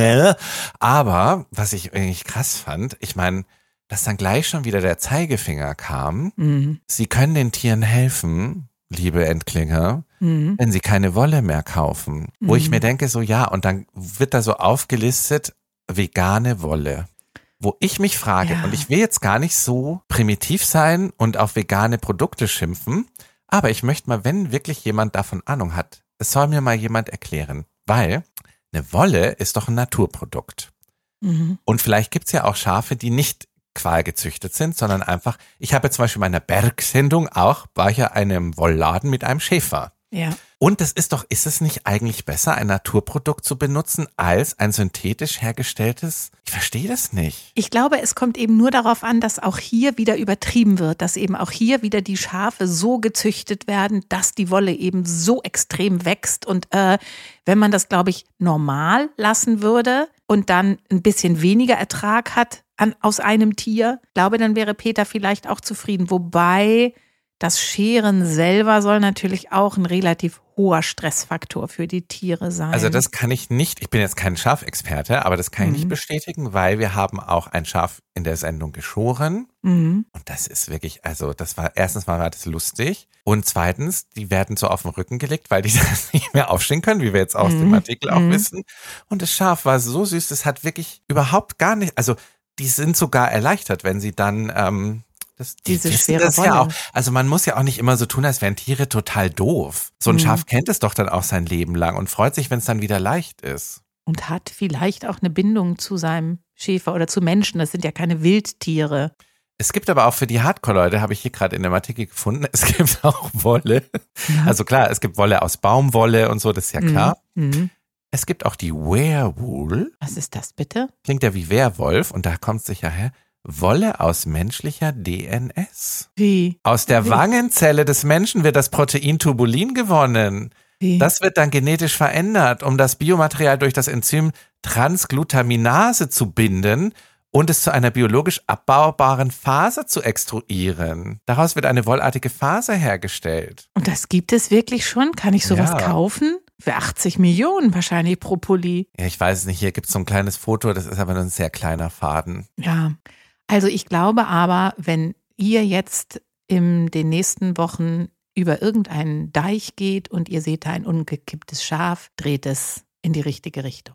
A: aber was ich eigentlich krass fand, ich meine, dass dann gleich schon wieder der Zeigefinger kam.
B: Mhm.
A: Sie können den Tieren helfen, liebe Endklinger,
B: Mhm.
A: wenn sie keine Wolle mehr kaufen. Wo ich
B: Mhm.
A: mir denke, so ja, und dann wird da so aufgelistet, vegane Wolle. Wo ich mich frage,
B: Ja.
A: und ich will jetzt gar nicht so primitiv sein und auf vegane Produkte schimpfen, aber ich möchte mal, wenn wirklich jemand davon Ahnung hat, es soll mir mal jemand erklären, weil eine Wolle ist doch ein Naturprodukt.
B: Mhm.
A: Und vielleicht gibt's ja auch Schafe, die nicht qualgezüchtet sind, sondern einfach, ich habe zum Beispiel in meiner Bergsendung auch, war ich ja in einem Wollladen mit einem Schäfer.
B: Ja.
A: Und das ist doch, ist es nicht eigentlich besser, ein Naturprodukt zu benutzen, als ein synthetisch hergestelltes? Ich verstehe das nicht.
B: Ich glaube, es kommt eben nur darauf an, dass auch hier wieder übertrieben wird, dass eben auch hier wieder die Schafe so gezüchtet werden, dass die Wolle eben so extrem wächst. Und äh, wenn man das, glaube ich, normal lassen würde und dann ein bisschen weniger Ertrag hat an, aus einem Tier, glaube, dann wäre Peter vielleicht auch zufrieden. Wobei das Scheren selber soll natürlich auch ein relativ hoher Stressfaktor für die Tiere sein.
A: Also das kann ich nicht, ich bin jetzt kein Schafexperte, aber das kann ich
B: Mhm.
A: nicht bestätigen, weil wir haben auch ein Schaf in der Sendung geschoren.
B: Mhm.
A: Und das ist wirklich, also das war, erstens mal war das lustig und zweitens, die werden so auf den Rücken gelegt, weil die das nicht mehr aufstehen können, wie wir jetzt aus dem
B: Mhm.
A: Artikel auch
B: Mhm.
A: wissen. Und das Schaf war so süß, das hat wirklich überhaupt gar nicht, also die sind sogar erleichtert, wenn sie dann ähm, das, die
B: Diese
A: wissen
B: schwere
A: das ja auch.
B: Wolle.
A: Also man muss ja auch nicht immer so tun, als wären Tiere total doof. So ein
B: Mhm.
A: Schaf kennt es doch dann auch sein Leben lang und freut sich, wenn es dann wieder leicht ist.
B: Und hat vielleicht auch eine Bindung zu seinem Schäfer oder zu Menschen. Das sind ja keine Wildtiere.
A: Es gibt aber auch für die Hardcore-Leute, habe ich hier gerade in dem Artikel gefunden, es gibt auch Wolle. Also klar, es gibt Wolle aus Baumwolle und so, das ist ja klar.
B: Mhm.
A: Es gibt auch die Werewool.
B: Was ist das bitte?
A: Klingt ja wie Werwolf und da kommt es sicher her. Wolle aus menschlicher D N S.
B: Wie?
A: Aus der
B: Wie?
A: Wangenzelle des Menschen wird das Protein Tubulin gewonnen.
B: Wie?
A: Das wird dann genetisch verändert, um das Biomaterial durch das Enzym Transglutaminase zu binden und es zu einer biologisch abbaubaren Faser zu extruieren. Daraus wird eine wollartige Faser hergestellt.
B: Und das gibt es wirklich schon? Kann ich sowas
A: Ja.
B: kaufen? Für achtzig Millionen wahrscheinlich pro Pulli.
A: Ja, ich weiß es nicht, hier gibt es so ein kleines Foto, das ist aber nur ein sehr kleiner Faden.
B: Ja. Also ich glaube aber, wenn ihr jetzt in den nächsten Wochen über irgendeinen Deich geht und ihr seht da ein ungekipptes Schaf, dreht es in die richtige Richtung.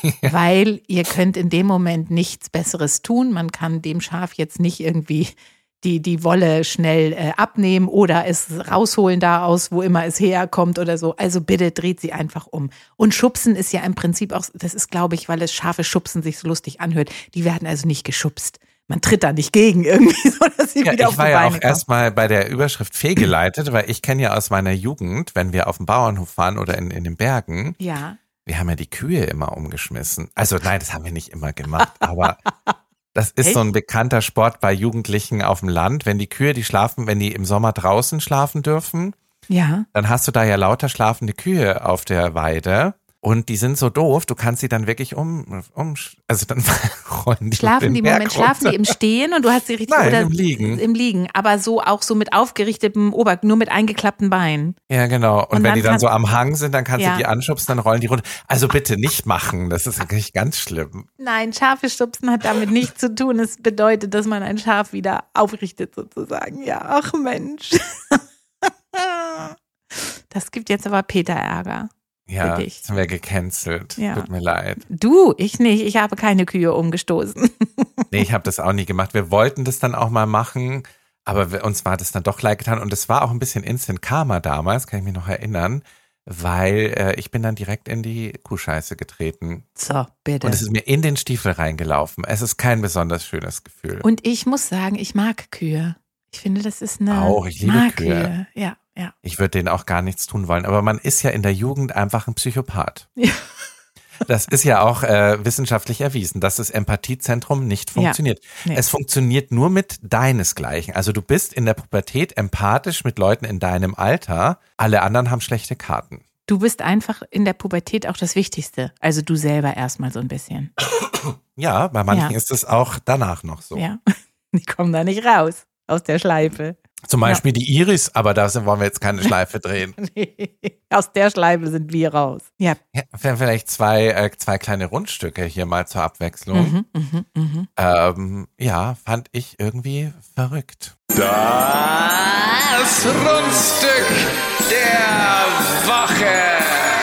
B: Weil ihr könnt in dem Moment nichts Besseres tun. Man kann dem Schaf jetzt nicht irgendwie die, die Wolle schnell äh, abnehmen oder es rausholen da aus, wo immer es herkommt oder so. Also bitte dreht sie einfach um. Und schubsen ist ja im Prinzip auch, das ist glaube ich, weil es Schafe schubsen sich so lustig anhört, die werden also nicht geschubst. man tritt da nicht gegen irgendwie, so dass sie
A: Ja,
B: wieder
A: ich
B: auf
A: war
B: die
A: ja
B: Beine
A: auch erstmal bei der Überschrift fehlgeleitet, weil ich kenne ja aus meiner Jugend, wenn wir auf dem Bauernhof fahren oder in, in den Bergen,
B: Ja.
A: wir haben ja die Kühe immer umgeschmissen. Also nein, das haben wir nicht immer gemacht, aber das ist
B: Echt?
A: so ein bekannter Sport bei Jugendlichen auf dem Land. Wenn die Kühe, die schlafen, wenn die im Sommer draußen schlafen dürfen,
B: Ja.
A: dann hast du da ja lauter schlafende Kühe auf der Weide. Und die sind so doof, du kannst sie dann wirklich um, um also dann rollen die
B: Schlafen
A: den
B: die im
A: Berg
B: Moment, schlafen
A: runter.
B: die im Stehen und du hast sie richtig
A: Nein,
B: oder
A: im Liegen.
B: im Liegen, aber so auch so mit aufgerichtetem Ober, nur mit eingeklappten Beinen.
A: Ja, genau. Und,
B: Und
A: wenn
B: dann
A: die dann
B: kann-
A: so am Hang sind, dann kannst
B: Ja.
A: du die anschubsen, dann rollen die runter. Also bitte nicht machen, das ist wirklich ganz schlimm.
B: Nein, Schafe stupsen hat damit nichts zu tun. Es bedeutet, dass man ein Schaf wieder aufrichtet sozusagen. Ja, ach Mensch. Das gibt jetzt aber Peter Ärger.
A: Ja,
B: Für dich.
A: jetzt sind wir gecancelt.
B: Ja.
A: Tut mir leid.
B: Du, ich nicht. Ich habe keine Kühe umgestoßen.
A: Nee, ich habe das auch nie gemacht. Wir wollten das dann auch mal machen, aber wir, uns war das dann doch leid getan. Und es war auch ein bisschen Instant Karma damals, kann ich mich noch erinnern, weil äh, ich bin dann direkt in die Kuhscheiße getreten.
B: So, bitte.
A: Und es ist mir in den Stiefel reingelaufen. Es ist kein besonders schönes Gefühl.
B: Und ich muss sagen, ich mag Kühe. Ich finde, das ist eine
A: Auch, ich liebe
B: mag
A: Kühe.
B: Ja, ja.
A: Ich würde denen auch gar nichts tun wollen. Aber man ist ja in der Jugend einfach ein Psychopath.
B: Ja.
A: Das ist ja auch äh, wissenschaftlich erwiesen, dass das Empathiezentrum nicht funktioniert.
B: Nee.
A: Es funktioniert nur mit deinesgleichen. Also du bist in der Pubertät empathisch mit Leuten in deinem Alter. Alle anderen haben schlechte Karten.
B: Du bist einfach in der Pubertät auch das Wichtigste. Also du selber erstmal so ein bisschen.
A: Ja, bei manchen
B: Ja.
A: ist es auch danach noch so.
B: Ja. Die kommen da nicht raus aus der Schleife.
A: Zum Beispiel die Iris, aber da wollen wir jetzt keine Schleife drehen.
B: Aus der Schleife sind wir raus. Ja.
A: Ja, vielleicht zwei, äh, zwei kleine Rundstücke hier mal zur Abwechslung.
B: Mhm, mhm, mhm.
A: Ähm, ja, fand ich irgendwie verrückt.
D: Das Rundstück der Woche.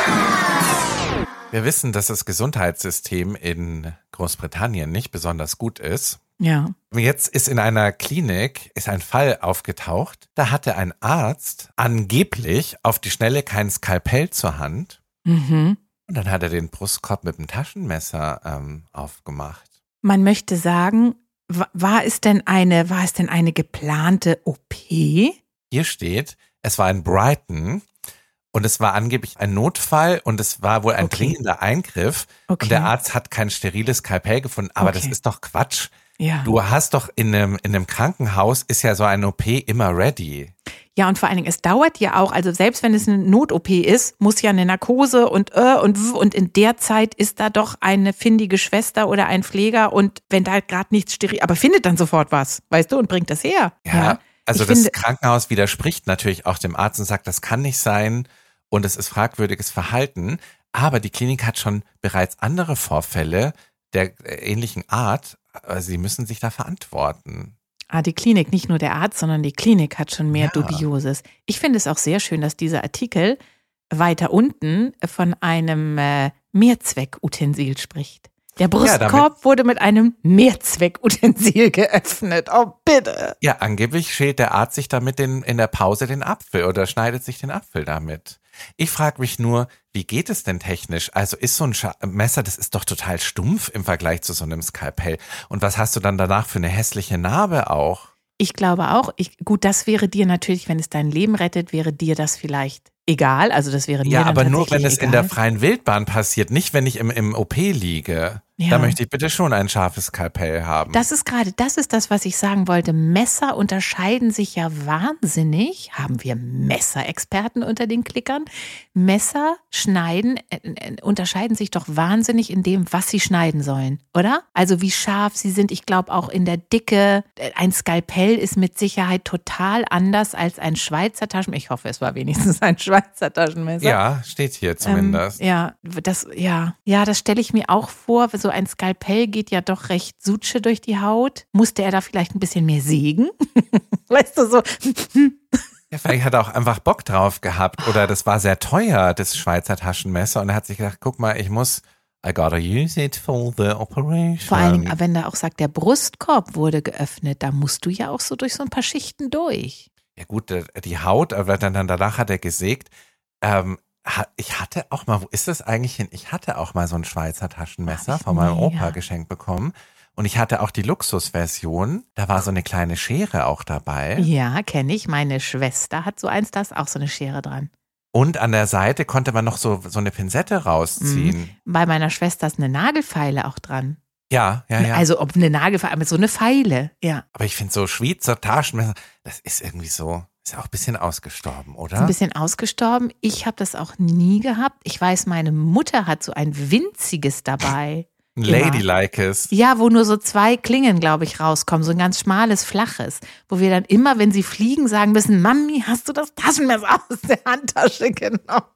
A: Wir wissen, dass das Gesundheitssystem in Großbritannien nicht besonders gut ist.
B: Ja.
A: Jetzt ist in einer Klinik ist ein Fall aufgetaucht. Da hatte ein Arzt angeblich auf die Schnelle kein Skalpell zur Hand.
B: Mhm.
A: Und dann hat er den Brustkorb mit dem Taschenmesser ähm, aufgemacht.
B: Man möchte sagen, wa- war es denn eine, war es denn eine geplante O P?
A: Hier steht, es war in Brighton und es war angeblich ein Notfall und es war wohl ein
B: Okay.
A: dringender Eingriff.
B: Okay.
A: Und der Arzt hat kein steriles Skalpell gefunden. Aber
B: Okay.
A: das ist doch Quatsch.
B: Ja.
A: Du hast doch in einem, in einem Krankenhaus ist ja so ein O P immer ready.
B: Ja, und vor allen Dingen, es dauert ja auch, also selbst wenn es eine Not-O P ist, muss ja eine Narkose und äh, und w- und in der Zeit ist da doch eine findige Schwester oder ein Pfleger und wenn da halt gerade nichts steril, aber findet dann sofort was, weißt du, und bringt das her.
A: Ja, also
B: Ich
A: das
B: finde-
A: Krankenhaus widerspricht natürlich auch dem Arzt und sagt, das kann nicht sein und es ist fragwürdiges Verhalten. Aber die Klinik hat schon bereits andere Vorfälle der äh, ähnlichen Art. Also sie müssen sich da verantworten.
B: Ah, die Klinik, nicht nur der Arzt, sondern die Klinik hat schon mehr
A: Ja.
B: Dubioses. Ich finde es auch sehr schön, dass dieser Artikel weiter unten von einem äh, Mehrzweckutensil spricht. Der Brustkorb wurde mit einem Mehrzweckutensil geöffnet. Oh, bitte.
A: Ja, angeblich schält der Arzt sich damit den, in der Pause den Apfel oder schneidet sich den Apfel damit. Ich frage mich nur, wie geht es denn technisch? Also ist so ein Scha- Messer, das ist doch total stumpf im Vergleich zu so einem Skalpell. Und was hast du dann danach für eine hässliche Narbe auch?
B: Ich glaube auch, ich, gut, das wäre dir natürlich, wenn es dein Leben rettet, wäre dir das vielleicht egal. Also das wäre mir
A: Ja,
B: dann
A: aber nur wenn
B: tatsächlich
A: es in der
B: egal.
A: freien Wildbahn passiert, nicht wenn ich im, im O P liege.
B: Ja.
A: Da möchte ich bitte schon ein scharfes Skalpell haben.
B: Das ist gerade, das ist das, was ich sagen wollte. Messer unterscheiden sich ja wahnsinnig. Haben wir Messerexperten unter den Klickern? Messer schneiden, äh, äh, unterscheiden sich doch wahnsinnig in dem, was sie schneiden sollen, oder? Also wie scharf sie sind. Ich glaube auch in der Dicke. Ein Skalpell ist mit Sicherheit total anders als ein Schweizer Taschenmesser. Ich hoffe, es war wenigstens ein Schweizer Taschenmesser.
A: ja, steht hier zumindest.
B: Ähm, ja, das, ja, ja, das stelle ich mir auch vor. So ein Skalpell geht ja doch recht sutsche durch die Haut. Musste er da vielleicht ein bisschen mehr sägen? Weißt du, so.
A: Ja, vielleicht hat er auch einfach Bock drauf gehabt oder das war sehr teuer, das Schweizer Taschenmesser und er hat sich gedacht, guck mal, ich muss, I gotta use it for the operation.
B: Vor allen Dingen, wenn er auch sagt, der Brustkorb wurde geöffnet, da musst du ja auch so durch so ein paar Schichten durch.
A: Ja gut, die Haut, aber dann, dann danach hat er gesägt. Ähm, ich hatte auch mal, wo ist das eigentlich hin? Ich hatte auch mal so ein Schweizer Taschenmesser von meinem
B: mega.
A: Opa geschenkt bekommen. Und ich hatte auch die Luxusversion. Da war so eine kleine Schere auch dabei.
B: Ja, kenne ich. Meine Schwester hat so eins, da ist auch so eine Schere dran.
A: Und an der Seite konnte man noch so, so eine Pinzette rausziehen.
B: Mhm. Bei meiner Schwester ist eine Nagelfeile auch dran.
A: Ja, ja, ja.
B: Also ob eine Nagelfeile, aber so eine Feile, ja.
A: Aber ich finde so Schweizer Taschenmesser, das ist irgendwie so, ist ja auch ein bisschen ausgestorben, oder?
B: Ist ein bisschen ausgestorben. Ich habe das auch nie gehabt. Ich weiß, meine Mutter hat so ein winziges dabei.
A: Ein Ladylikes.
B: Ja, wo nur so zwei Klingen, glaube ich, rauskommen. So ein ganz schmales, flaches. Wo wir dann immer, wenn sie fliegen, sagen müssen, Mami, hast du das Taschenmesser aus der Handtasche genommen?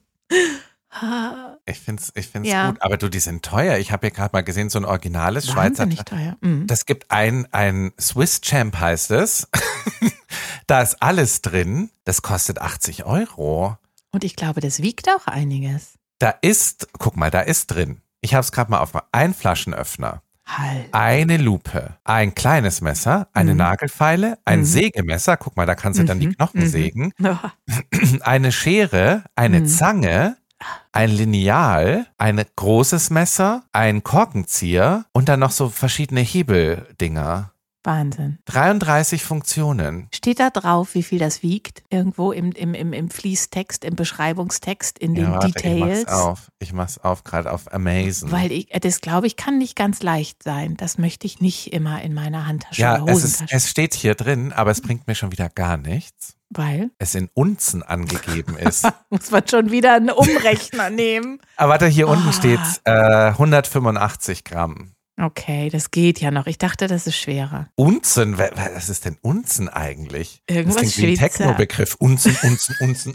A: Ich finde es ich find's
B: Ja.
A: gut. Aber du, die sind teuer. Ich habe hier gerade mal gesehen, so ein originales Schweizer.
B: Wahnsinnig teuer. Mhm.
A: Das gibt ein, ein Swiss Champ heißt es. Da ist alles drin. Das kostet achtzig Euro.
B: Und ich glaube, das wiegt auch einiges.
A: Da ist, guck mal, da ist drin. Ich habe es gerade mal aufgemacht. Ein Flaschenöffner,
B: Halt.
A: eine Lupe, ein kleines Messer, eine
B: Mhm.
A: Nagelfeile, ein
B: Mhm.
A: Sägemesser. Guck mal, da kannst du dann die
B: Mhm.
A: Knochen
B: Mhm.
A: sägen.
B: Ja.
A: Eine Schere, eine
B: Mhm.
A: Zange, ein Lineal, ein großes Messer, ein Korkenzieher und dann noch so verschiedene Hebeldinger.
B: Wahnsinn.
A: dreiunddreißig Funktionen.
B: Steht da drauf, wie viel das wiegt? Irgendwo im, im, im, im Fließtext, im Beschreibungstext, in den
A: Ja, warte,
B: Details?
A: ich mach's auf. Ich mach's auf, gerade auf Amazon.
B: Weil ich, das glaube ich, kann nicht ganz leicht sein. Das möchte ich nicht immer in meiner Handtasche
A: ja,
B: oder
A: es, ist,
B: Hosentasche.
A: es steht hier drin, aber es bringt mir schon wieder gar nichts.
B: Weil
A: Es in Unzen angegeben ist.
B: muss man schon wieder einen Umrechner nehmen.
A: Aber warte, hier unten
B: Ah.
A: steht äh, hundertfünfundachtzig Gramm.
B: Okay, das geht ja noch. Ich dachte, das ist schwerer.
A: Unzen, wer- wer- was ist denn Unzen eigentlich?
B: Irgendwas
A: das klingt wie ein
B: Schweizer.
A: Techno-Begriff. Unzen, Unzen, Unzen.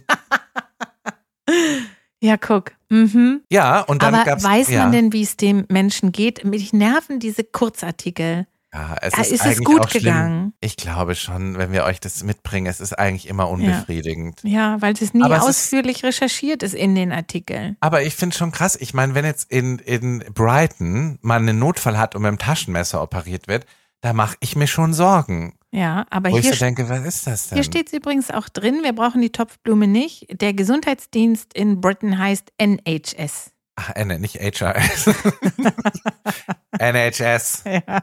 B: Ja, guck. Mhm.
A: Ja, und dann
B: Aber
A: gab's,
B: weiß
A: ja,
B: man denn, wie es dem Menschen geht? Mich nerven diese Kurzartikel.
A: Ja, es
B: Ah,
A: ist,
B: ist es
A: eigentlich
B: gut
A: auch schlimm.
B: gegangen?
A: Ich glaube schon, wenn wir euch das mitbringen, es ist eigentlich immer unbefriedigend.
B: Ja, weil es nie
A: Aber es ist-
B: ausführlich recherchiert ist in den Artikeln.
A: Aber ich finde schon krass, ich meine, wenn jetzt in, in Brighton man einen Notfall hat und mit dem Taschenmesser operiert wird, da mache ich mir schon Sorgen.
B: Ja, aber
A: Wo ich
B: hier,
A: so denke, was ist das denn?
B: hier steht es übrigens auch drin, wir brauchen die Topfblume nicht. Der Gesundheitsdienst in Britain heißt N H S.
A: Ach, äh, ne, nicht H R S. N H S.
B: Ja.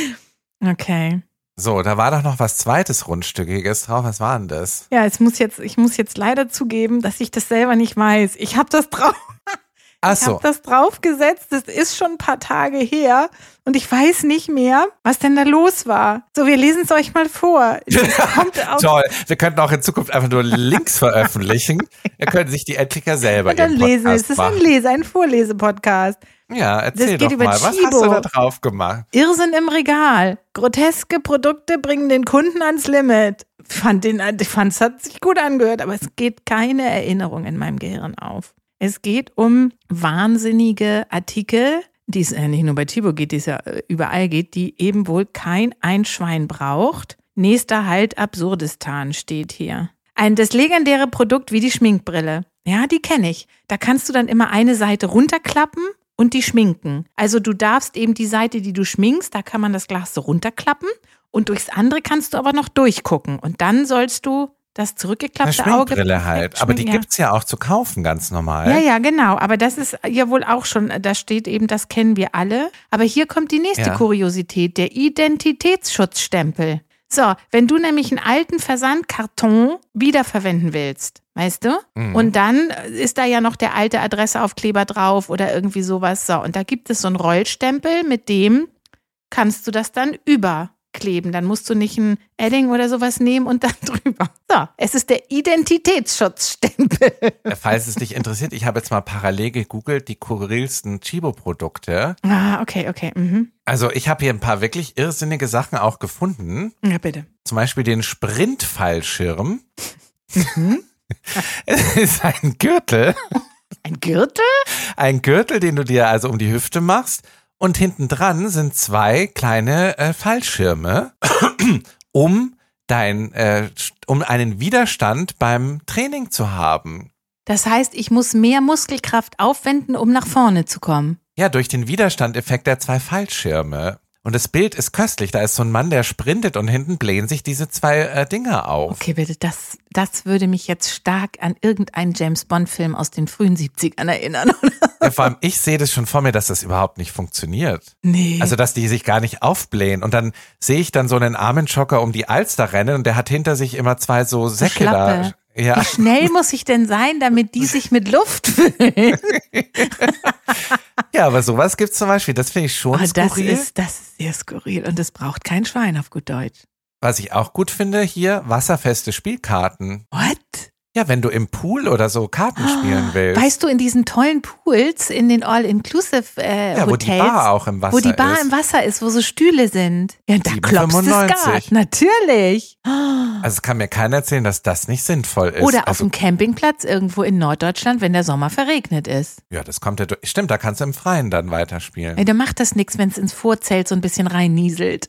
B: Okay.
A: So, da war doch noch was zweites Rundstückiges drauf. Was war denn das?
B: Ja, es muss jetzt, ich muss jetzt leider zugeben, dass ich das selber nicht weiß. Ich habe das drauf.
A: Ach
B: Ich
A: so,
B: habe das draufgesetzt, das ist schon ein paar Tage her und ich weiß nicht mehr, was denn da los war. So, wir lesen es euch mal vor. Das kommt aus,
A: toll. Wir könnten auch in Zukunft einfach nur Links veröffentlichen. Ihr könnt sich die Endklicker selber
B: und dann
A: ihren
B: lesen.
A: Podcast
B: Es ist ein
A: machen.
B: Lese, ein Vorlesepodcast.
A: Ja, erzähl
B: geht
A: doch
B: über
A: mal. Was hast
B: Chibo.
A: du da drauf gemacht?
B: Irrsinn im Regal. Groteske Produkte bringen den Kunden ans Limit. Fand den, ich fand, es hat sich gut angehört, aber es geht keine Erinnerung in meinem Gehirn auf. Es geht um wahnsinnige Artikel, die es äh, nicht nur bei Chibo geht, die es ja äh, überall geht, die eben wohl kein Einschwein braucht. Nächster Halt Absurdistan steht hier. Ein das legendäre Produkt wie die Schminkbrille. Ja, die kenne ich. Da kannst du dann immer eine Seite runterklappen und die schminken. Also du darfst eben die Seite, die du schminkst, da kann man das Glas so runterklappen und durchs andere kannst du aber noch durchgucken. Und dann sollst du das
A: Eine
B: zurückgeklappte Auge...
A: Schminkbrille halt. Aber die
B: schminken, ja.
A: gibt's ja auch zu kaufen, ganz normal.
B: Ja, ja, genau. Aber das ist ja wohl auch schon, da steht eben, das kennen wir alle. Aber hier kommt die nächste
A: Ja.
B: Kuriosität, der Identitätsschutzstempel. So, wenn du nämlich einen alten Versandkarton wiederverwenden willst, weißt du?
A: Mhm.
B: Und dann ist da ja noch der alte Adresseaufkleber drauf oder irgendwie sowas. So, und da gibt es so einen Rollstempel, mit dem kannst du das dann überkleben. Dann musst du nicht ein Edding oder sowas nehmen und dann drüber. So, es ist der Identitätsschutzstempel.
A: Falls es dich interessiert, ich habe jetzt mal parallel gegoogelt, die kurilsten Chibo-Produkte.
B: Ah, okay, okay. Mhm.
A: Also ich habe hier ein paar wirklich irrsinnige Sachen auch gefunden.
B: Ja, bitte.
A: Zum Beispiel den Sprintfallschirm.
B: Mhm.
A: Es ist ein Gürtel.
B: Ein Gürtel?
A: Ein Gürtel, den du dir also um die Hüfte machst. Und hinten dran sind zwei kleine äh, Fallschirme, um dein, äh, um einen Widerstand beim Training zu haben.
B: Das heißt, ich muss mehr Muskelkraft aufwenden, um nach vorne zu kommen.
A: Ja, durch den Widerstandeffekt der zwei Fallschirme. Und das Bild ist köstlich. Da ist so ein Mann, der sprintet und hinten blähen sich diese zwei äh, Dinger auf.
B: Okay, bitte, das, das würde mich jetzt stark an irgendeinen James-Bond-Film aus den frühen siebzigern erinnern.
A: Ja, vor allem, ich sehe das schon vor mir, dass das überhaupt nicht funktioniert.
B: Nee.
A: Also, dass die sich gar nicht aufblähen. Und dann sehe ich dann so einen armen Schocker um die Alster rennen und der hat hinter sich immer zwei so Säcke da. Ja.
B: Wie schnell muss ich denn sein, damit die sich mit Luft füllen?
A: Ja, aber sowas gibt's zum Beispiel, das finde ich schon
B: oh, das
A: skurril.
B: ist, das ist sehr skurril und das braucht kein Schwein auf gut Deutsch.
A: Was ich auch gut finde, hier wasserfeste Spielkarten.
B: What?
A: Ja, wenn du im Pool oder so Karten spielen willst.
B: Weißt du, in diesen tollen Pools, in den All-Inclusive äh,
A: ja,
B: Hotels,
A: wo die Bar auch im Wasser
B: wo die Bar
A: ist.
B: im Wasser ist, wo so Stühle sind. Ja, da klopfst du es gar. Natürlich.
A: Also es kann mir keiner erzählen, dass das nicht sinnvoll ist.
B: Oder auf
A: also,
B: dem Campingplatz irgendwo in Norddeutschland, wenn der Sommer verregnet ist.
A: Ja, das kommt ja durch. Stimmt, da kannst du im Freien dann weiterspielen.
B: Ey, da macht das nichts, wenn es ins Vorzelt so ein bisschen reinnieselt.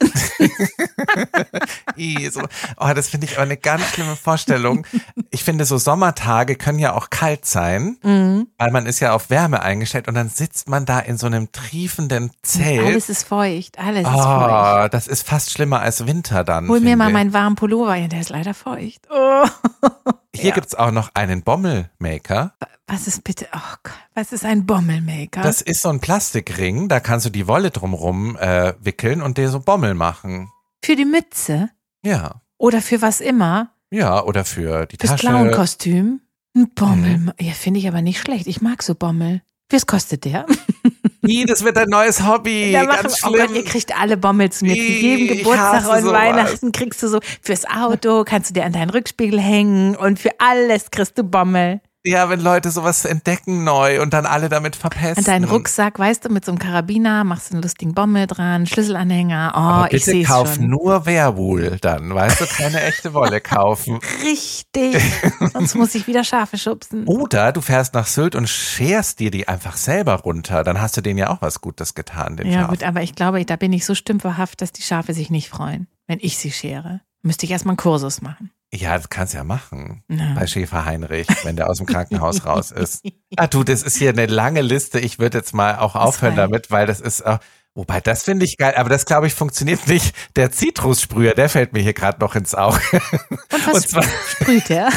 A: I, so. Oh, das finde ich aber eine ganz schlimme Vorstellung. Ich finde, so Sommertage können ja auch kalt sein,
B: Mhm.
A: weil man ist ja auf Wärme eingestellt und dann sitzt man da in so einem triefenden Zelt.
B: Alles ist feucht, alles ist feucht.
A: Oh, das ist fast schlimmer als Winter dann.
B: Hol mir
A: finde
B: mal
A: ich.
B: meinen warmen Pullover, ja, der ist leider feucht. Oh.
A: Hier
B: Ja.
A: gibt's auch noch einen Bommelmaker.
B: Was ist bitte, oh Gott, was ist ein Bommelmaker?
A: Das ist so ein Plastikring, da kannst du die Wolle drumrum äh, wickeln und dir so Bommel machen.
B: Für die Mütze?
A: Ja.
B: Oder für was immer?
A: Ja, oder für die
B: Fürs
A: Tasche.
B: Clownkostüm? Ein Bommel.
A: Mhm.
B: Ja, finde ich aber nicht schlecht. Ich mag so Bommel. Was kostet der?
A: Ih, das wird ein neues Hobby.
B: Da machen,
A: Ganz
B: oh
A: schlimm.
B: Gott, ihr kriegt alle Bommel zu mir. Zu
A: Ih,
B: jedem
A: ich
B: Geburtstag
A: hasse
B: und
A: sowas.
B: Weihnachten kriegst du so fürs Auto, kannst du dir an deinen Rückspiegel hängen und für alles kriegst du Bommel.
A: Ja, wenn Leute sowas entdecken neu und dann alle damit verpesten.
B: An deinen Rucksack, weißt du, mit so einem Karabiner machst du einen lustigen Bommel dran, Schlüsselanhänger. Oh,
A: Aber
B: ich
A: bitte
B: sehe es
A: kauf
B: schon.
A: nur Werwohl dann, weißt du, keine echte Wolle kaufen.
B: Richtig. Sonst muss ich wieder Schafe schubsen.
A: Oder du fährst nach Sylt und scherst dir die einfach selber runter. Dann hast du denen ja auch was Gutes getan, den
B: Ja
A: Schafen.
B: gut, aber ich glaube, da bin ich so stümperhaft, dass die Schafe sich nicht freuen, wenn ich sie schere. Müsste ich erstmal einen Kursus machen.
A: Ja, das kannst du ja machen.
B: Ja.
A: Bei Schäfer Heinrich, wenn der aus dem Krankenhaus raus ist. Ah du, das ist hier eine lange Liste. Ich würde jetzt mal auch aufhören
B: fein.
A: damit, weil das ist, äh, wobei das finde ich geil, aber das glaube ich funktioniert nicht. Der Zitrussprüher, der fällt mir hier gerade noch ins Auge.
B: Und was
A: Und zwar
B: sprüht der?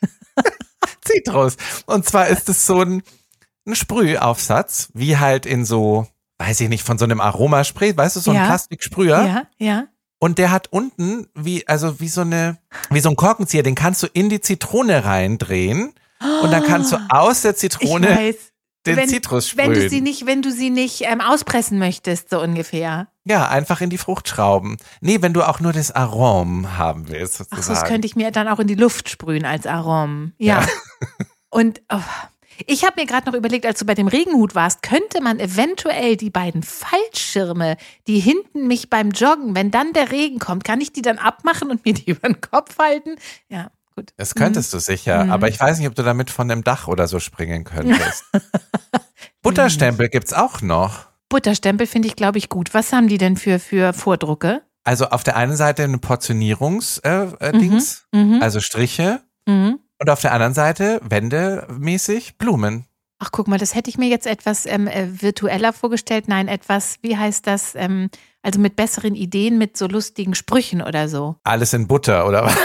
A: Zitrus. Und zwar ist es so ein, ein Sprühaufsatz, wie halt in so, weiß ich nicht, von so einem Aromaspray, weißt du, so ein
B: Ja.
A: Plastiksprüher.
B: Ja, ja.
A: Und der hat unten wie, also wie so eine, wie so ein Korkenzieher, den kannst du in die Zitrone reindrehen und dann kannst du aus der
B: Ich
A: Zitrone
B: weiß.
A: den
B: wenn,
A: Zitrus sprühen.
B: Wenn du sie nicht, wenn du sie nicht ähm, auspressen möchtest, so ungefähr.
A: Ja, einfach in die Frucht schrauben. Nee, wenn du auch nur das Arom haben willst, sozusagen.
B: Ach so, das könnte ich mir dann auch in die Luft sprühen als Arom. Ja. Und oh, ich habe mir gerade noch überlegt, als du bei dem Regenhut warst, könnte man eventuell die beiden Fallschirme, die hinten mich beim Joggen, wenn dann der Regen kommt, kann ich die dann abmachen und mir die über den Kopf halten? Ja, gut.
A: Das könntest du sicher,
B: Mhm.
A: aber ich weiß nicht, ob du damit von dem Dach oder so springen könntest. Butterstempel gibt's auch noch.
B: Butterstempel finde ich, glaube ich, gut. Was haben die denn für, für Vordrucke?
A: Also auf der einen Seite eine Portionierungs-Dings, äh, äh, Dings,
B: Mhm.
A: also Striche.
B: Mhm.
A: Und auf der anderen Seite wendemäßig Blumen.
B: Ach, guck mal, das hätte ich mir jetzt etwas ähm, äh, virtueller vorgestellt. Nein, etwas, wie heißt das? Ähm, also mit besseren Ideen, mit so lustigen Sprüchen oder so.
A: Alles in Butter, oder was?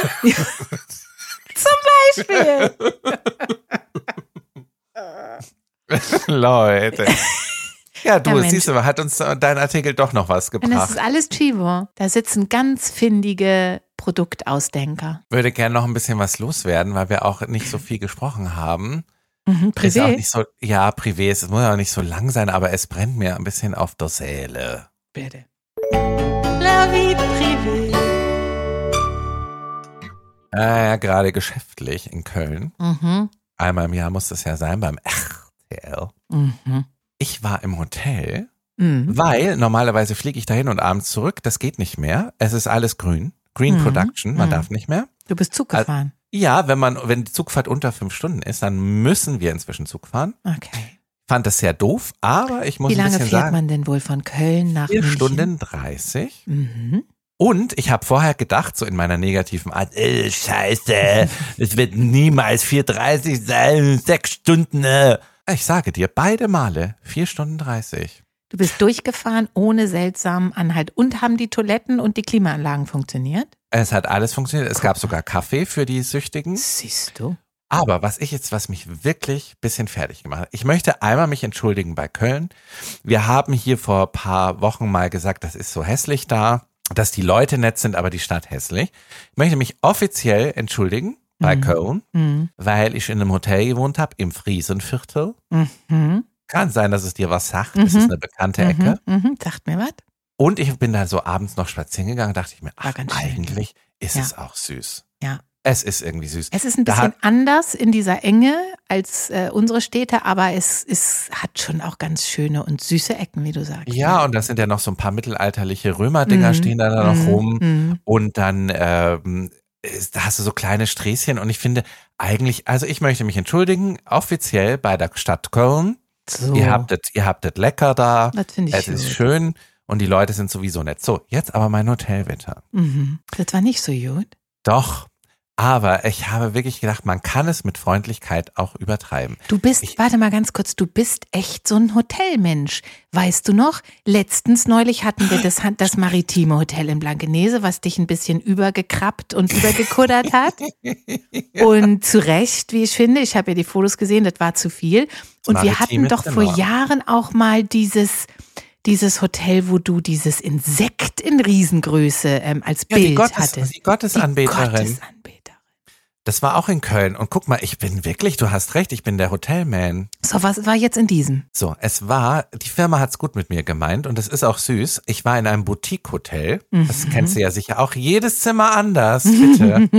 B: Zum Beispiel.
A: Leute. Ja, du,
B: Ja, Mensch.
A: siehst du, hat uns dein Artikel doch noch was
B: Und das
A: gebracht.
B: ist alles Chivo. Da sitzen ganz findige Produktausdenker.
A: Würde gerne noch ein bisschen was loswerden, weil wir auch nicht so viel gesprochen haben.
B: Mhm,
A: Ist auch
B: privé.
A: nicht so, ja, privé, es muss auch nicht so lang sein, aber es brennt mir ein bisschen auf der Seele.
B: Bitte. La vie privée.
A: Ja, ja, gerade geschäftlich in Köln.
B: Mhm.
A: Einmal im Jahr muss das ja sein beim R T L.
B: Mhm.
A: Ich war im Hotel,
B: Mhm.
A: weil normalerweise fliege ich dahin und abends zurück. Das geht nicht mehr. Es ist alles grün. Green
B: Mhm.
A: Production, man
B: Mhm.
A: darf nicht mehr.
B: Du bist Zug gefahren.
A: Ja, wenn man, wenn die Zugfahrt unter fünf Stunden ist, dann müssen wir inzwischen Zug fahren.
B: Okay.
A: Fand das sehr doof, aber ich muss
B: Wie
A: ein
B: lange
A: bisschen
B: fährt
A: sagen,
B: man denn wohl von Köln nach
A: vier
B: München?
A: Stunden dreißig.
B: Mhm.
A: Und ich habe vorher gedacht, so in meiner negativen Art, äh, scheiße, es wird niemals vier dreißig sein, sechs Stunden. Äh. Ich sage dir, beide Male vier Stunden dreißig.
B: Du bist durchgefahren ohne seltsamen Anhalt. Und haben die Toiletten und die Klimaanlagen funktioniert?
A: Es hat alles funktioniert. Es gab sogar Kaffee für die Süchtigen.
B: Siehst du.
A: Aber was ich jetzt, was mich wirklich ein bisschen fertig gemacht hat, ich möchte einmal mich entschuldigen bei Köln. Wir haben hier vor ein paar Wochen mal gesagt, das ist so hässlich da, dass die Leute nett sind, aber die Stadt hässlich. Ich möchte mich offiziell entschuldigen bei mhm. Köln, mhm. weil ich in einem Hotel gewohnt habe, im Friesenviertel. Mhm. Kann sein, dass es dir was sagt. Das mhm. ist eine bekannte
B: mhm.
A: Ecke.
B: Mhm. Sagt mir was.
A: Und ich bin da so abends noch spazieren gegangen, dachte ich mir, ach, eigentlich
B: schön.
A: ist
B: ja.
A: es auch süß.
B: Ja.
A: Es ist irgendwie süß.
B: Es ist ein bisschen hat, anders in dieser Enge als äh, unsere Städte, aber es, es hat schon auch ganz schöne und süße Ecken, wie du sagst.
A: Ja, und das sind ja noch so ein paar mittelalterliche Römerdinger, mm, stehen da, da noch mm, rum. Mm. Und dann ähm, ist, da hast du so kleine Sträßchen. Und ich finde eigentlich, also ich möchte mich entschuldigen, offiziell bei der Stadt Köln. So. Ihr habt es, ihr habt es lecker da.
B: Das finde ich
A: Es
B: gut.
A: ist schön und die Leute sind sowieso nett. So, jetzt aber mein Hotelwetter.
B: Mhm. Das war nicht so gut.
A: Doch. Aber ich habe wirklich gedacht, man kann es mit Freundlichkeit auch übertreiben.
B: Du bist, ich, warte mal ganz kurz, du bist echt so ein Hotelmensch. Weißt du noch, letztens neulich hatten wir das, das maritime Hotel in Blankenese, was dich ein bisschen übergekrabbt und übergekuddert hat. Und zu Recht, wie ich finde, ich habe ja die Fotos gesehen, das war zu viel. Und wir hatten doch vor Jahren auch mal dieses... Dieses Hotel, wo du dieses Insekt in Riesengröße ähm, als
A: ja,
B: Bild
A: die Gottes,
B: hattest.
A: Die Gottesanbeterin.
B: Die Gottesanbeterin.
A: Das war auch in Köln. Und guck mal, ich bin wirklich, du hast recht, ich bin der Hotelman.
B: So, was war jetzt in diesem?
A: So, es war, die Firma hat's gut mit mir gemeint und es ist auch süß. Ich war in einem Boutique-Hotel. Mhm. Das kennst du ja sicher auch. Jedes Zimmer anders, bitte.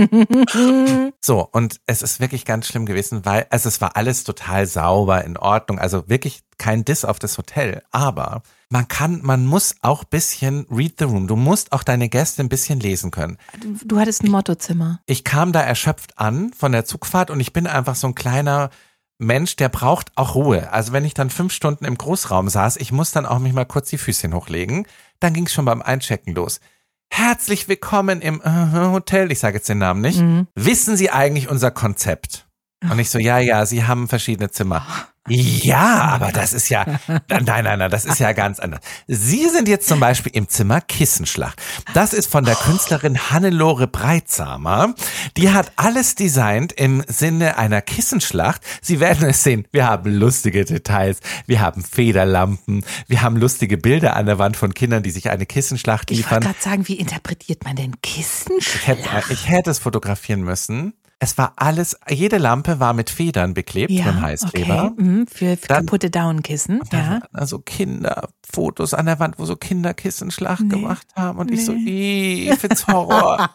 A: So, und es ist wirklich ganz schlimm gewesen, weil, also es war alles total sauber, in Ordnung. Also wirklich kein Diss auf das Hotel. Aber man kann, man muss auch bisschen read the room. Du musst auch deine Gäste ein bisschen lesen können.
B: Du, du hattest ein Mottozimmer.
A: Ich kam da erschöpft an von der Zugfahrt und ich bin einfach so ein kleiner Mensch, der braucht auch Ruhe. Also wenn ich dann fünf Stunden im Großraum saß, ich muss dann auch mich mal kurz die Füßchen hochlegen. Dann ging es schon beim Einchecken los. Herzlich willkommen im äh, Hotel. Ich sage jetzt den Namen nicht. Mhm. Wissen Sie eigentlich unser Konzept? Und ich so, ja, ja, Sie haben verschiedene Zimmer. Ja, aber das ist ja, nein, nein, nein, das ist ja ganz anders. Sie sind jetzt zum Beispiel im Zimmer Kissenschlacht. Das ist von der Künstlerin Hannelore Breitsamer. Die hat alles designt im Sinne einer Kissenschlacht. Sie werden es sehen, wir haben lustige Details, wir haben Federlampen, wir haben lustige Bilder an der Wand von Kindern, die sich eine Kissenschlacht liefern.
B: Ich wollte gerade sagen, wie interpretiert man denn Kissenschlacht?
A: Ich hätte, ich hätte es fotografieren müssen. Es war alles, jede Lampe war mit Federn beklebt, ja, mit einem Heißkleber.
B: Okay. Mhm, für, für dann, kaputte Downkissen. Ja.
A: Also Kinderfotos an der Wand, wo so Kinder Kissenschlacht nee. gemacht haben. Und nee. ich so, ich find's Horror.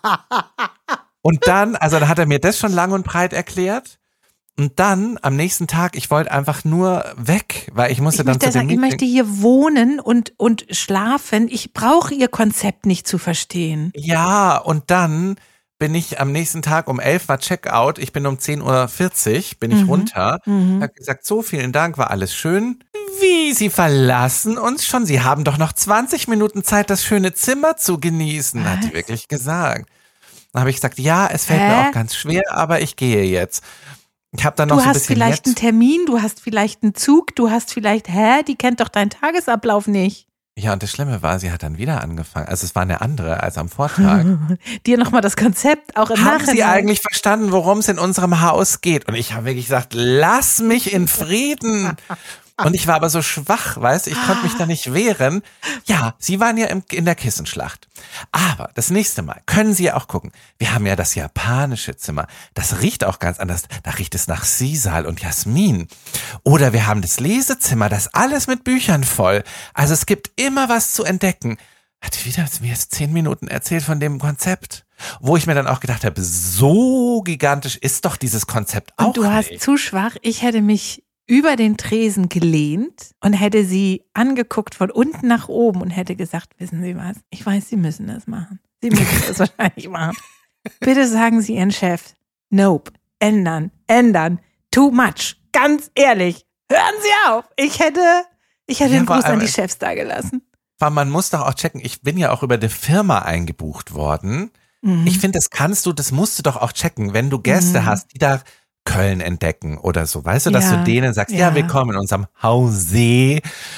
A: Und dann, also dann hat er mir das schon lang und breit erklärt. Und dann am nächsten Tag, ich wollte einfach nur weg, weil ich musste
B: ich
A: dann
B: möchte
A: zu dem
B: sagen, Ich möchte hier wohnen und, und schlafen. Ich brauche ihr Konzept nicht zu verstehen.
A: Ja, und dann bin ich am nächsten Tag um elf war Checkout, ich bin um zehn Uhr vierzig, bin ich mhm. runter, mhm. habe gesagt, so vielen Dank, war alles schön. Wie, Sie verlassen uns schon? Sie haben doch noch zwanzig Minuten Zeit, das schöne Zimmer zu genießen, Was? hat die wirklich gesagt. Dann habe ich gesagt, ja, es fällt Hä? mir auch ganz schwer, aber ich gehe jetzt. Ich habe dann noch
B: du
A: so ein
B: hast
A: bisschen
B: vielleicht einen Termin, du hast vielleicht einen Zug, du hast vielleicht, hä, die kennt doch deinen Tagesablauf nicht.
A: Ja, und das Schlimme war, sie hat dann wieder angefangen. Also es war eine andere als am Vortag.
B: Dir nochmal das Konzept auch im
A: Haben
B: Nachhinein.
A: Sie eigentlich verstanden, worum es in unserem Haus geht? Und ich habe wirklich gesagt, lass mich in Frieden. Und ich war aber so schwach, weißt du, ich konnte mich da nicht wehren. Ja, Sie waren ja im, in der Kissenschlacht. Aber das nächste Mal können Sie ja auch gucken. Wir haben ja das japanische Zimmer. Das riecht auch ganz anders. Da riecht es nach Sisal und Jasmin. Oder wir haben das Lesezimmer, das alles mit Büchern voll. Also es gibt immer was zu entdecken. Hat wieder mir jetzt zehn Minuten erzählt von dem Konzept. Wo ich mir dann auch gedacht habe, so gigantisch ist doch dieses Konzept auch
B: Und du hast
A: nicht.
B: zu schwach. Ich hätte mich über den Tresen gelehnt und hätte sie angeguckt von unten nach oben und hätte gesagt, wissen Sie was, ich weiß, Sie müssen das machen. Sie müssen das wahrscheinlich machen. Bitte sagen Sie Ihren Chef, nope, ändern, ändern, too much, ganz ehrlich, hören Sie auf. Ich hätte, ich hätte ja, den Gruß an die Chefs da gelassen.
A: Aber man muss doch auch checken, ich bin ja auch über die Firma eingebucht worden. Mhm. Ich finde, das kannst du, das musst du doch auch checken, wenn du Gäste mhm. hast, die da Köln entdecken oder so. Weißt du, dass
B: Ja,
A: du denen sagst, ja,
B: ja.
A: willkommen in unserem Hause, ähm,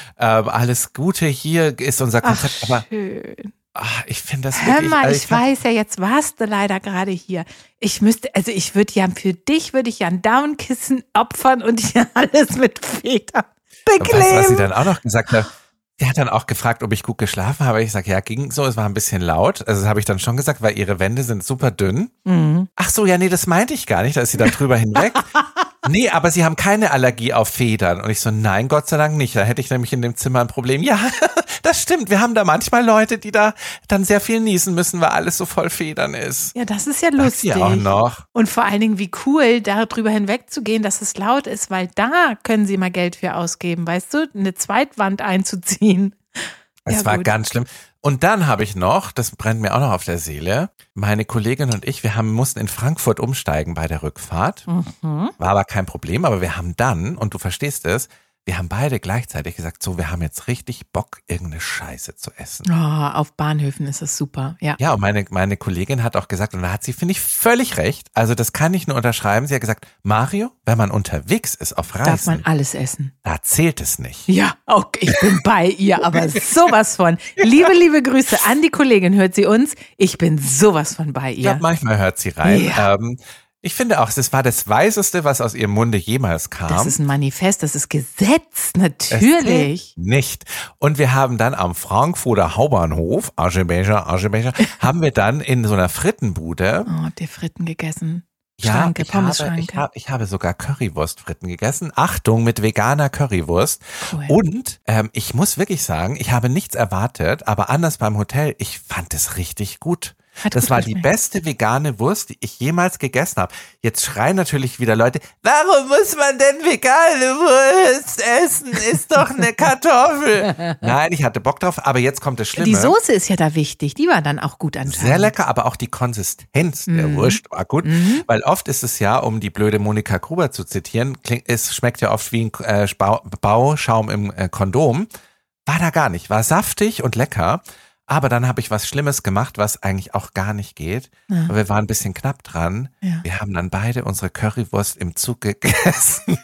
A: alles Gute, hier ist unser
B: Ach,
A: Konzept. Aber
B: schön.
A: ach, ich finde das
B: Hör
A: wirklich...
B: mal,
A: also
B: ich weiß ja, jetzt warst du leider gerade hier. Ich müsste, also ich würde ja, für dich würde ich ja ein Downkissen opfern und hier alles mit Federn
A: Und weißt du, was sie
B: bekleben.
A: dann auch noch gesagt hat? Sie hat dann auch gefragt, ob ich gut geschlafen habe. Ich sage, ja, ging so, es war ein bisschen laut. Also das habe ich dann schon gesagt, weil ihre Wände sind super dünn.
B: Mhm.
A: Ach so, ja, nee, das meinte ich gar nicht. Da ist sie dann drüber hinweg. Nee, aber sie haben keine Allergie auf Federn. Und ich so, nein, Gott sei Dank nicht. Da hätte ich nämlich in dem Zimmer ein Problem. Ja, das stimmt. Wir haben da manchmal Leute, die da dann sehr viel niesen müssen, weil alles so voll Federn ist.
B: Ja, das ist ja
A: Sagt
B: lustig.
A: sie auch noch.
B: Und vor allen Dingen, wie cool, darüber hinwegzugehen, dass es laut ist, weil da können sie mal Geld für ausgeben, weißt du, eine Zweitwand einzuziehen.
A: Es
B: Ja,
A: war
B: gut.
A: ganz schlimm. Und dann habe ich noch, das brennt mir auch noch auf der Seele, meine Kollegin und ich, wir haben, mussten in Frankfurt umsteigen bei der Rückfahrt.
B: Mhm.
A: War aber kein Problem, aber wir haben dann, und du verstehst es, wir haben beide gleichzeitig gesagt, so, wir haben jetzt richtig Bock, irgendeine Scheiße zu essen.
B: Oh, auf Bahnhöfen ist es super, ja.
A: Ja, und meine, meine Kollegin hat auch gesagt, und da hat sie, finde ich, völlig recht, also das kann ich nur unterschreiben, sie hat gesagt, Mario, wenn man unterwegs ist auf
B: Darf man
A: Reisen,
B: alles essen.
A: da zählt es nicht.
B: Ja, okay, ich bin bei ihr, aber sowas von. Liebe, liebe Grüße an die Kollegin, hört sie uns? Ich bin sowas von bei
A: Ich glaube,
B: ihr.
A: manchmal hört sie rein.
B: Ja.
A: Ähm, ich finde auch, das war das Weiseste, was aus ihrem Munde jemals kam.
B: Das ist ein Manifest, das ist Gesetz,
A: Es
B: natürlich.
A: zählt nicht. Und wir haben dann am Frankfurter Hauptbahnhof, Aschebecher, Aschebecher, haben wir dann in so einer Frittenbude,
B: Oh, habt ihr Fritten gegessen?
A: ja,
B: Schranke,
A: ich habe,
B: Pommesschranke.
A: ich, habe, ich habe sogar Currywurstfritten gegessen. Achtung, mit veganer Currywurst.
B: Cool.
A: Und ähm, ich muss wirklich sagen, ich habe nichts erwartet, aber anders beim Hotel, ich fand es richtig gut.
B: Hat
A: Das
B: gut
A: war die
B: geschmeckt.
A: beste vegane Wurst, die ich jemals gegessen habe. Jetzt schreien natürlich wieder Leute, warum muss man denn vegane Wurst essen? Ist doch eine Kartoffel. Nein, ich hatte Bock drauf, aber jetzt kommt das Schlimme.
B: Die Soße ist ja da wichtig, die war dann auch gut anscheinend.
A: Sehr lecker, aber auch die Konsistenz der
B: Mhm.
A: Wurst war gut, weil oft ist es ja, um die blöde Monika Gruber zu zitieren, klingt, es schmeckt ja oft wie ein äh, Bau, Bauschaum im äh, Kondom. War da gar nicht, war saftig und lecker. Aber dann habe ich was Schlimmes gemacht, was eigentlich auch gar nicht geht.
B: Ja.
A: Aber wir waren ein bisschen knapp dran.
B: Ja.
A: Wir haben dann beide unsere Currywurst im Zug gegessen.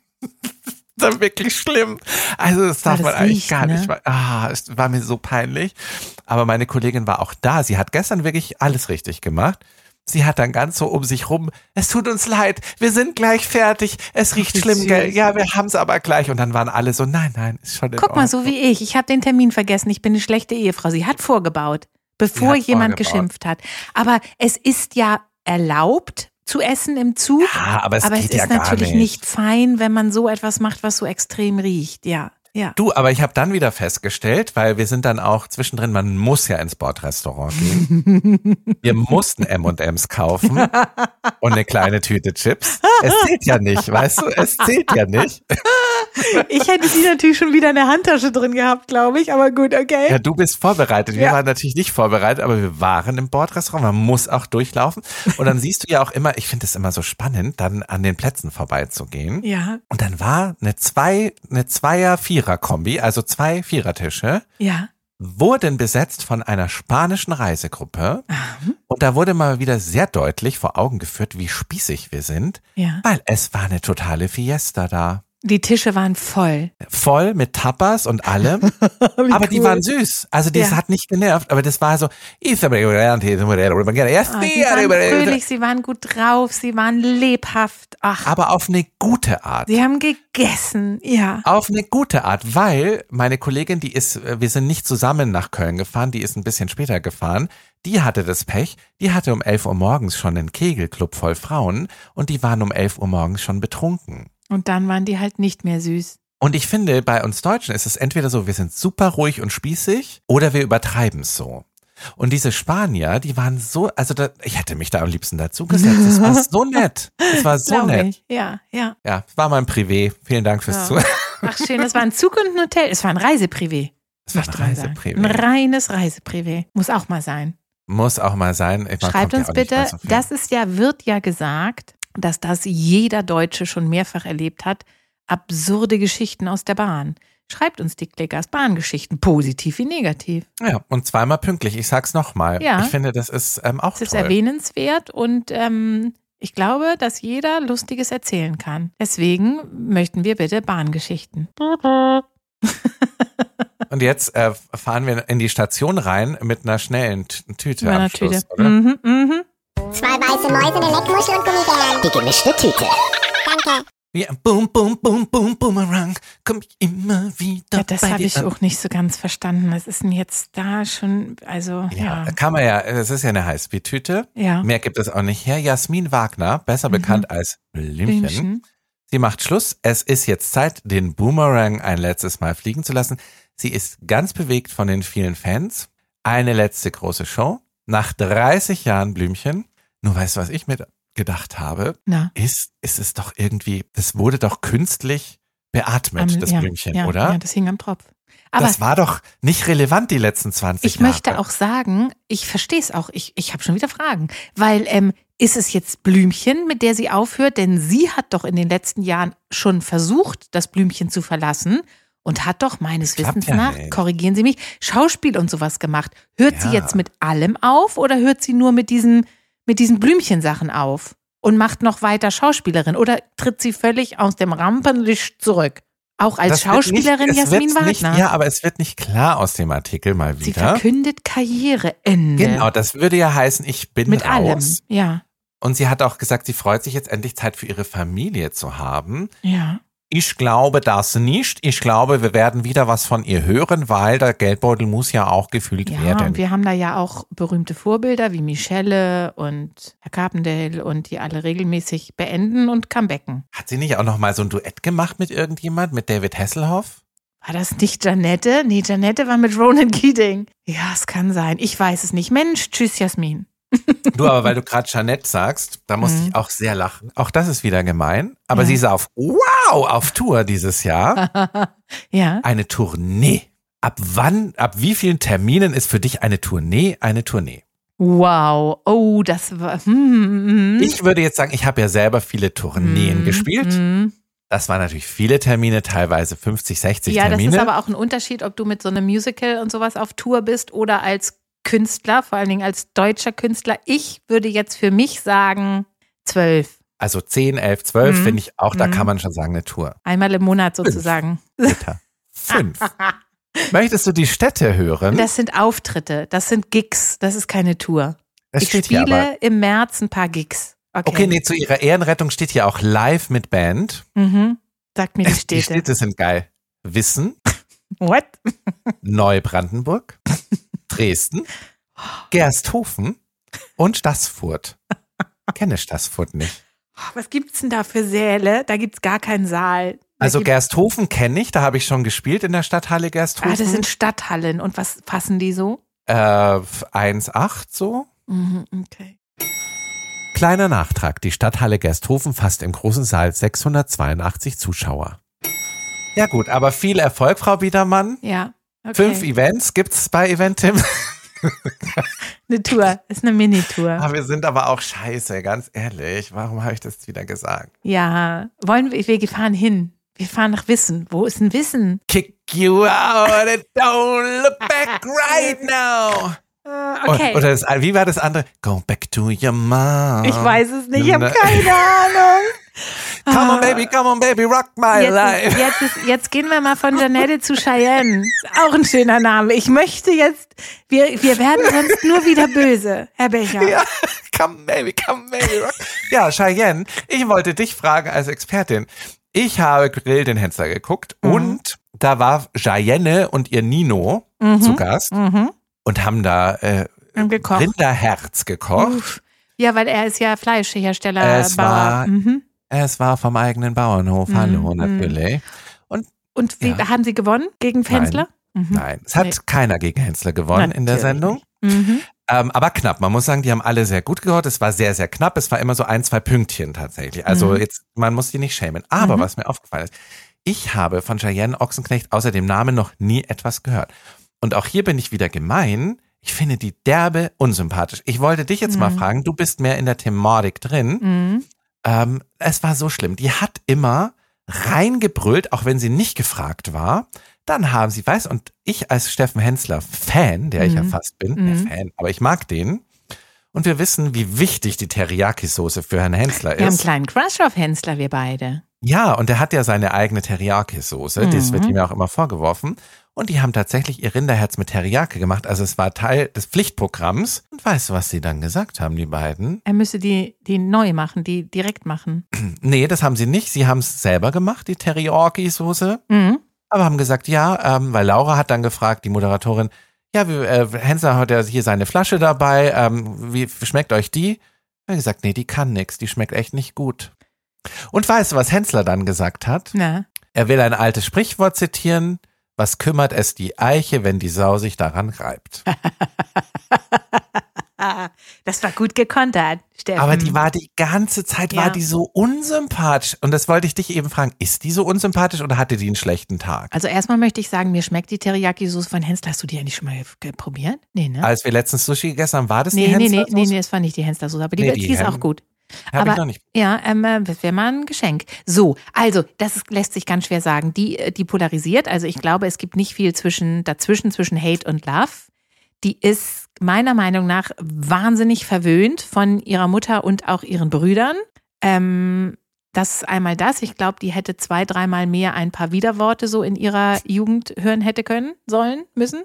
A: Das war wirklich schlimm. Also das darf
B: Ja, das
A: man eigentlich
B: riecht,
A: gar
B: ne?
A: nicht. Ah, es war mir so peinlich. Aber meine Kollegin war auch da. Sie hat gestern wirklich alles richtig gemacht. Sie hat dann ganz so um sich rum, es tut uns leid, wir sind gleich fertig, es riecht
B: wie
A: schlimm,
B: süß.
A: gell? Ja, wir haben es aber gleich. Und dann waren alle so, nein, nein, ist schon in
B: Guck mal, so
A: Ordnung.
B: wie ich. Ich habe den Termin vergessen. Ich bin eine schlechte Ehefrau. Sie hat vorgebaut, bevor
A: hat
B: jemand
A: vorgebaut.
B: geschimpft hat. Aber es ist ja erlaubt zu essen im Zug.
A: Ja, aber es
B: aber es
A: geht
B: ist
A: ja gar
B: natürlich
A: nicht.
B: nicht fein, wenn man so etwas macht, was so extrem riecht. Ja, ja.
A: Du, aber ich habe dann wieder festgestellt, weil wir sind dann auch zwischendrin, man muss ja ins Bordrestaurant gehen. Wir mussten M und M's kaufen und eine kleine Tüte Chips. Es zählt ja nicht, weißt du? Es zählt ja nicht.
B: Ich hätte die natürlich schon wieder in der Handtasche drin gehabt, glaube ich. Aber gut, okay.
A: Ja, du bist vorbereitet. Wir
B: Ja.
A: waren natürlich nicht vorbereitet, aber wir waren im Bordrestaurant. Man muss auch durchlaufen. Und dann siehst du ja auch immer, ich finde es immer so spannend, dann an den Plätzen vorbeizugehen.
B: Ja,
A: Und dann war eine zwei, eine Zweier-Vierer-Kombi, also zwei Vierertische,
B: ja.
A: wurden besetzt von einer spanischen Reisegruppe. Und da wurde mal wieder sehr deutlich vor Augen geführt, wie spießig wir sind,
B: Ja.
A: weil es war eine totale Fiesta da.
B: Die Tische waren voll.
A: Voll mit Tapas und allem.
B: Wie
A: Aber die
B: cool.
A: waren süß. Also das
B: Ja.
A: hat nicht genervt, aber das war so,
B: Ah, sie waren fröhlich, sie waren gut drauf, sie waren lebhaft. Ach,
A: aber auf eine gute Art.
B: sie haben gegessen. Ja.
A: Auf eine gute Art, weil meine Kollegin, die ist, wir sind nicht zusammen nach Köln gefahren, die ist ein bisschen später gefahren. Die hatte das Pech, die hatte um elf Uhr morgens schon einen Kegelclub voll Frauen und die waren um elf Uhr morgens schon betrunken.
B: Und dann waren die halt nicht mehr süß.
A: Und ich finde, bei uns Deutschen ist es entweder so, wir sind super ruhig und spießig oder wir übertreiben es so. Und diese Spanier, die waren so, also da, ich hätte mich da am liebsten dazugesetzt. Es war so nett. Es war so
B: Glaub
A: nett.
B: ich. Ja, ja.
A: Ja, war mein Privé. Vielen Dank fürs
B: Ja.
A: Zuhören.
B: Ach schön, das war ein Zug und ein Hotel. Es war ein Reiseprivé.
A: Es war
B: möchte
A: ein
B: man sagen.
A: Reiseprivé.
B: Ein reines Reiseprivé. Muss auch mal sein.
A: Muss auch mal sein. Man
B: Schreibt
A: kommt ja
B: uns
A: auch nicht
B: bitte,
A: mehr so viel.
B: das ist ja, wird ja gesagt, dass das jeder Deutsche schon mehrfach erlebt hat. Absurde Geschichten aus der Bahn. Schreibt uns die Klickers Bahngeschichten, positiv wie negativ.
A: Ja, und zweimal pünktlich. Ich sag's nochmal.
B: Ja.
A: Ich finde, das ist ähm, auch
B: Es ist
A: toll.
B: erwähnenswert und ähm, Ich glaube, dass jeder Lustiges erzählen kann. Deswegen möchten wir bitte Bahngeschichten.
A: Und jetzt äh, fahren wir in die Station rein mit einer schnellen T- Tüte
B: Mit
A: am
B: einer
A: Schluss,
B: Tüte.
A: oder?
B: Mhm, mhm.
H: Zwei weiße Mäuse, eine Leckmuschel und Gummibären. Die gemischte Tüte. Danke.
A: Ja, boom, boom, boom, boom, boomerang, komm ich immer wieder
B: Ja, das
A: bei
B: habe
A: dir
B: ich
A: an.
B: auch nicht so ganz verstanden. Was ist denn jetzt da schon, also,
A: Ja,
B: ja.
A: kann man ja, es ist ja eine Highspeed-Tüte.
B: Ja.
A: Mehr gibt es auch nicht her. Jasmin Wagner, besser
B: Mhm.
A: bekannt als Blümchen.
B: Blümchen.
A: Sie macht Schluss. Es ist jetzt Zeit, den Boomerang ein letztes Mal fliegen zu lassen. Sie ist ganz bewegt von den vielen Fans. Eine letzte große Show. Nach dreißig Jahren Blümchen. Nur weißt du, was ich mir gedacht habe?
B: Na.
A: Ist, ist es doch irgendwie, das wurde doch künstlich beatmet,
B: Am-
A: das
B: ja,
A: Blümchen,
B: ja,
A: oder?
B: Ja, das hing am Tropf. Aber
A: das war doch nicht relevant die letzten zwanzig
B: ich
A: Jahre.
B: möchte auch sagen, ich verstehe es auch, ich, ich habe schon wieder Fragen, weil ähm, ist es jetzt Blümchen, mit der sie aufhört? Denn sie hat doch in den letzten Jahren schon versucht, das Blümchen zu verlassen und hat doch meines
A: Das klappt
B: Wissens
A: ja
B: nach,
A: nicht.
B: korrigieren Sie mich, Schauspiel und sowas gemacht. Hört sie
A: Ja.
B: jetzt mit allem auf oder hört sie nur mit diesen, mit diesen Blümchensachen auf und macht noch weiter Schauspielerin oder tritt sie völlig aus dem Rampenlicht zurück? Auch als
A: Das wird
B: Schauspielerin
A: nicht, es
B: Jasmin
A: wird nicht,
B: Wagner.
A: Ja, aber es wird nicht klar aus dem Artikel mal
B: Sie
A: wieder.
B: verkündet Karriereende.
A: Genau, das würde ja heißen, ich bin
B: Mit
A: raus.
B: allem, ja.
A: Und sie hat auch gesagt, sie freut sich jetzt endlich Zeit für ihre Familie zu haben.
B: Ja.
A: Ich glaube das nicht. Ich glaube, wir werden wieder was von ihr hören, weil der Geldbeutel muss ja auch gefüllt
B: Ja,
A: werden.
B: und wir haben da ja auch berühmte Vorbilder wie Michelle und Herr Carpendale und die alle regelmäßig beenden und comebacken.
A: Hat sie nicht auch noch mal so ein Duett gemacht mit irgendjemand, mit David Hasselhoff?
B: War das nicht Janette? Nee, Janette war mit Ronan Keating. Ja, es kann sein. Ich weiß es nicht. Mensch, tschüss Jasmin.
A: Du, aber weil du gerade Jeanette sagst, da musste
B: Mhm.
A: ich auch sehr lachen. Auch das ist wieder gemein. Aber
B: Ja.
A: sie ist auf, wow, auf Tour dieses Jahr.
B: Ja.
A: Eine Tournee. Ab wann, ab wie vielen Terminen ist für dich eine Tournee eine Tournee?
B: Wow. Oh, das war. Hm, hm.
A: Ich würde jetzt sagen, ich habe ja selber viele Tourneen
B: Hm,
A: gespielt.
B: hm.
A: Das waren natürlich viele Termine, teilweise fünfzig, sechzig
B: Ja, das
A: Termine.
B: ist aber auch ein Unterschied, ob du mit so einem Musical und sowas auf Tour bist oder als Künstler, vor allen Dingen als deutscher Künstler. Ich würde jetzt für mich sagen zwölf.
A: Also zehn, elf, zwölf
B: Mhm.
A: finde ich auch, da
B: Mhm.
A: kann man schon sagen, eine Tour.
B: Einmal im Monat sozusagen.
A: Bitte. Fünf. Möchtest du die Städte hören?
B: Das sind Auftritte, das sind Gigs, das ist keine Tour.
A: Das
B: Ich
A: steht hier
B: spiele
A: aber.
B: im März ein paar Gigs. Okay,
A: Okay, nee, zu ihrer Ehrenrettung steht hier auch live mit Band.
B: Mhm. Sag mir die
A: Die
B: Städte.
A: Städte sind geil. Wissen,
B: What?
A: Neubrandenburg, Dresden, Gersthofen und Staßfurt. Kenne Staßfurt nicht.
B: Was gibt's denn da für Säle? Da gibt's gar keinen Saal. Da
A: Also
B: gibt-
A: Gersthofen kenne ich, da habe ich schon gespielt in der Stadthalle Gersthofen.
B: Ah, das sind Stadthallen. Und was fassen die so?
A: äh, eins Komma acht so.
B: Mhm, okay.
A: Kleiner Nachtrag, die Stadthalle Gersthofen fasst im großen Saal sechshundertzweiundachtzig Zuschauer. Ja gut, aber viel Erfolg, Frau Biedermann.
B: Ja. Okay.
A: Fünf Events gibt's bei Eventim.
B: Eine Tour, ist eine Minitour.
A: Ah, wir sind aber auch scheiße, ganz ehrlich. Warum habe ich das jetzt wieder gesagt?
B: Ja, wollen wir, wir fahren hin. Wir fahren nach Wissen. Wo ist denn Wissen?
A: Kick you out and don't look back right now.
B: Okay.
A: Oder das, wie war das andere? Go back to your mom.
B: Ich weiß es nicht, ich habe
A: Ne.
B: keine Ahnung.
A: Come on baby, come on baby, rock my
B: Jetzt,
A: life.
B: ist, jetzt, ist, jetzt gehen wir mal von Janette zu Cheyenne. Ist auch ein schöner Name. Ich möchte jetzt, wir, wir werden sonst nur wieder böse, Herr Becher.
A: Ja, come baby, come baby, rock. Ja, Cheyenne, ich wollte dich fragen als Expertin. Ich habe Grill den Hensler geguckt
B: Mhm.
A: und da war Cheyenne und ihr Nino
B: Mhm.
A: zu Gast
B: Mhm.
A: und haben da äh,
B: Haben gekocht.
A: Rinderherz gekocht.
B: Uff. Ja, weil er ist ja Fleischhersteller,
A: Es
B: Bauer.
A: war-
B: Mhm.
A: Es war vom eigenen Bauernhof,
B: Mhm,
A: hallo
B: mhm.
A: natürlich. Und
B: Und wie,
A: Ja.
B: haben Sie gewonnen gegen Fensler? Mhm.
A: nein, es hat
B: Nee.
A: keiner gegen Hensler gewonnen in der
B: Natürlich
A: Sendung.
B: nicht. Mhm.
A: Ähm, aber knapp, man muss sagen, die haben alle sehr gut gekocht. Es war sehr, sehr knapp. Es war immer so ein, zwei Pünktchen tatsächlich. Also
B: Mhm.
A: jetzt, man muss die nicht schämen. Aber
B: Mhm.
A: was mir aufgefallen ist, ich habe von Cheyenne Ochsenknecht außer dem Namen noch nie etwas gehört. Und auch hier bin ich wieder gemein. Ich finde die derbe unsympathisch. Ich wollte dich jetzt mal
B: Mhm.
A: fragen, du bist mehr in der Thematik drin.
B: Mhm.
A: Ähm, es war so schlimm. Die hat immer reingebrüllt, auch wenn sie nicht gefragt war. Dann haben sie, weiß, und ich als Steffen Hensler Fan, der ich ja
B: Mhm.
A: fast bin,
B: Mhm.
A: äh, Fan, aber ich mag den. Und wir wissen, wie wichtig die Teriyaki-Soße für Herrn Hensler ist.
B: Wir haben einen kleinen Crush auf Hensler, wir beide.
A: Ja, und er hat ja seine eigene Teriyaki-Soße. Mhm. Das wird ihm ja auch immer vorgeworfen. Und die haben tatsächlich ihr Rinderherz mit Teriyaki gemacht. Also es war Teil des Pflichtprogramms. Und weißt du, was sie dann gesagt haben, die beiden?
B: Er müsse die, die neu machen, die direkt machen.
A: Nee, das haben sie nicht. Sie haben es selber gemacht, die Teriyaki-Soße.
B: Mhm.
A: Aber haben gesagt, ja, ähm, weil Laura hat dann gefragt, die Moderatorin, ja, wie, äh, Hensler hat ja hier seine Flasche dabei. Ähm, wie schmeckt euch die? Er hat gesagt, nee, die kann nix. Die schmeckt echt nicht gut. Und weißt du, was Hensler dann gesagt hat?
B: Na?
A: Er will ein altes Sprichwort zitieren. Was kümmert es die Eiche, wenn die Sau sich daran reibt?
B: Das war gut gekontert, Steffen.
A: Aber die war die ganze Zeit,
B: Ja.
A: war die so unsympathisch. Und das wollte ich dich eben fragen, ist die so unsympathisch oder hatte die einen schlechten Tag?
B: Also erstmal möchte ich sagen, mir schmeckt die Teriyaki-Soße von Hensler. Hast du die eigentlich schon mal ge- probiert? Nee, ne?
A: Als wir letztens Sushi gegessen haben, war das
B: nee,
A: die
B: nee, nee,
A: Hensler-Soße?
B: nee, nee, das war nicht die Hensler-Soße, aber die,
A: Nee,
B: die,
A: die
B: ist auch
A: Hen-
B: gut.
A: Hab
B: aber
A: ich noch nicht.
B: ja, ähm, das wäre mal ein Geschenk. So, also das ist, lässt sich ganz schwer sagen. Die, äh, die polarisiert, also ich glaube, es gibt nicht viel zwischen dazwischen zwischen Hate und Love. Die ist meiner Meinung nach wahnsinnig verwöhnt von ihrer Mutter und auch ihren Brüdern. Ähm, das ist einmal das. Ich glaube, die hätte zwei, dreimal mehr ein paar Widerworte so in ihrer Jugend hören hätte können, sollen, müssen.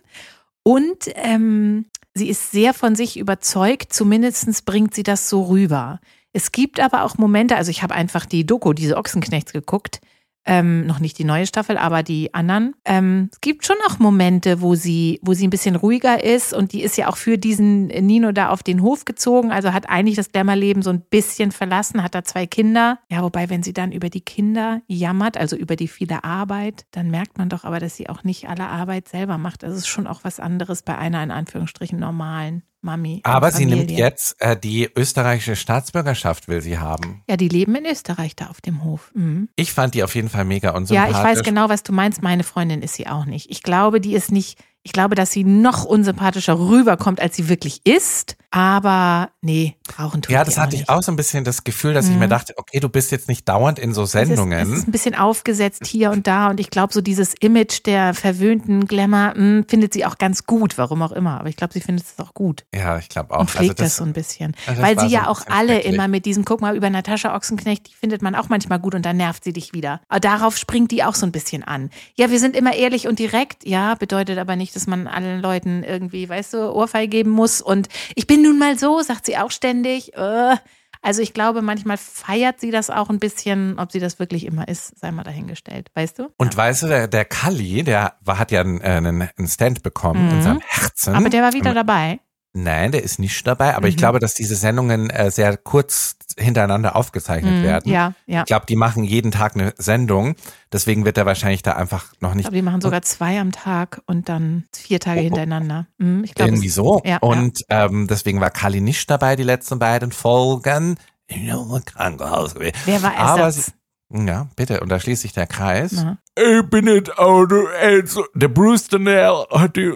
B: Und ähm, sie ist sehr von sich überzeugt, zumindest bringt sie das so rüber. Es gibt aber auch Momente, also ich habe einfach die Doku, diese Ochsenknechts geguckt, ähm, noch nicht die neue Staffel, aber die anderen. Ähm, es gibt schon auch Momente, wo sie, wo sie ein bisschen ruhiger ist und die ist ja auch für diesen Nino da auf den Hof gezogen, also hat eigentlich das Glamourleben so ein bisschen verlassen, hat da zwei Kinder. Ja, wobei, wenn sie dann über die Kinder jammert, also über die viele Arbeit, dann merkt man doch aber, dass sie auch nicht alle Arbeit selber macht. Das ist schon auch was anderes bei einer in Anführungsstrichen normalen Mami.
A: Aber sie
B: Familie.
A: nimmt jetzt äh, die österreichische Staatsbürgerschaft, will sie haben.
B: Ja, die leben in Österreich da auf dem Hof. Mhm.
A: Ich fand die auf jeden Fall mega
B: Ja,
A: unsympathisch.
B: ich weiß genau, was du meinst. Meine Freundin ist sie auch nicht. Ich glaube, die ist nicht, ich glaube, dass sie noch unsympathischer rüberkommt, als sie wirklich ist. Aber nee, brauchen tut
A: Ja,
B: die
A: das
B: auch
A: hatte ich
B: nicht.
A: auch so ein bisschen das Gefühl, dass ich
B: Mhm.
A: mir dachte, okay, du bist jetzt nicht dauernd in so
B: Es ist,
A: Sendungen.
B: es ist ein bisschen aufgesetzt hier und da und ich glaube, so dieses Image der verwöhnten Glamour mh, findet sie auch ganz gut, warum auch immer. Aber ich glaube, sie findet es auch gut
A: Ja, ich glaube auch.
B: und pflegt
A: Also
B: das so ein bisschen.
A: also das
B: Weil
A: war
B: sie
A: so
B: ja
A: ein
B: auch
A: bisschen
B: alle
A: schrecklich.
B: immer mit diesem, guck mal, über Natascha Ochsenknecht, die findet man auch manchmal gut und dann nervt sie dich wieder. Aber darauf springt die auch so ein bisschen an. Ja, wir sind immer ehrlich und direkt, ja, bedeutet aber nicht, dass man allen Leuten irgendwie, weißt du, Ohrfeige geben muss und ich bin nun mal so, sagt sie auch ständig. Äh. Also ich glaube, manchmal feiert sie das auch ein bisschen, ob sie das wirklich immer ist, sei mal dahingestellt, weißt du?
A: Und weißt du, der, der Kalli, der war, hat ja einen, äh, einen, einen Stand bekommen in
B: Mhm.
A: seinem Herzen.
B: Aber der war wieder dabei.
A: Nein, der ist nicht dabei, aber
B: Mhm.
A: ich glaube, dass diese Sendungen äh, sehr kurz hintereinander aufgezeichnet
B: Mhm,
A: werden.
B: ja, ja.
A: Ich glaube, die machen jeden Tag eine Sendung, deswegen wird er wahrscheinlich da einfach noch
B: Ich
A: nicht
B: glaube, die machen sogar zwei am Tag und dann vier Tage
A: Oh, oh.
B: hintereinander. Mhm, ich glaube,
A: irgendwie
B: es-
A: so.
B: Ja,
A: Und ähm, deswegen war Kalli nicht dabei, die letzten beiden Folgen. In einem Krankenhaus gewesen.
B: ja. Wer war
A: Aber
B: Ersatz?
A: sie, ja, bitte, und da schließt sich der Kreis.
B: Na.
G: Ich bin nicht Auto, also, der Bruce Danell hat die,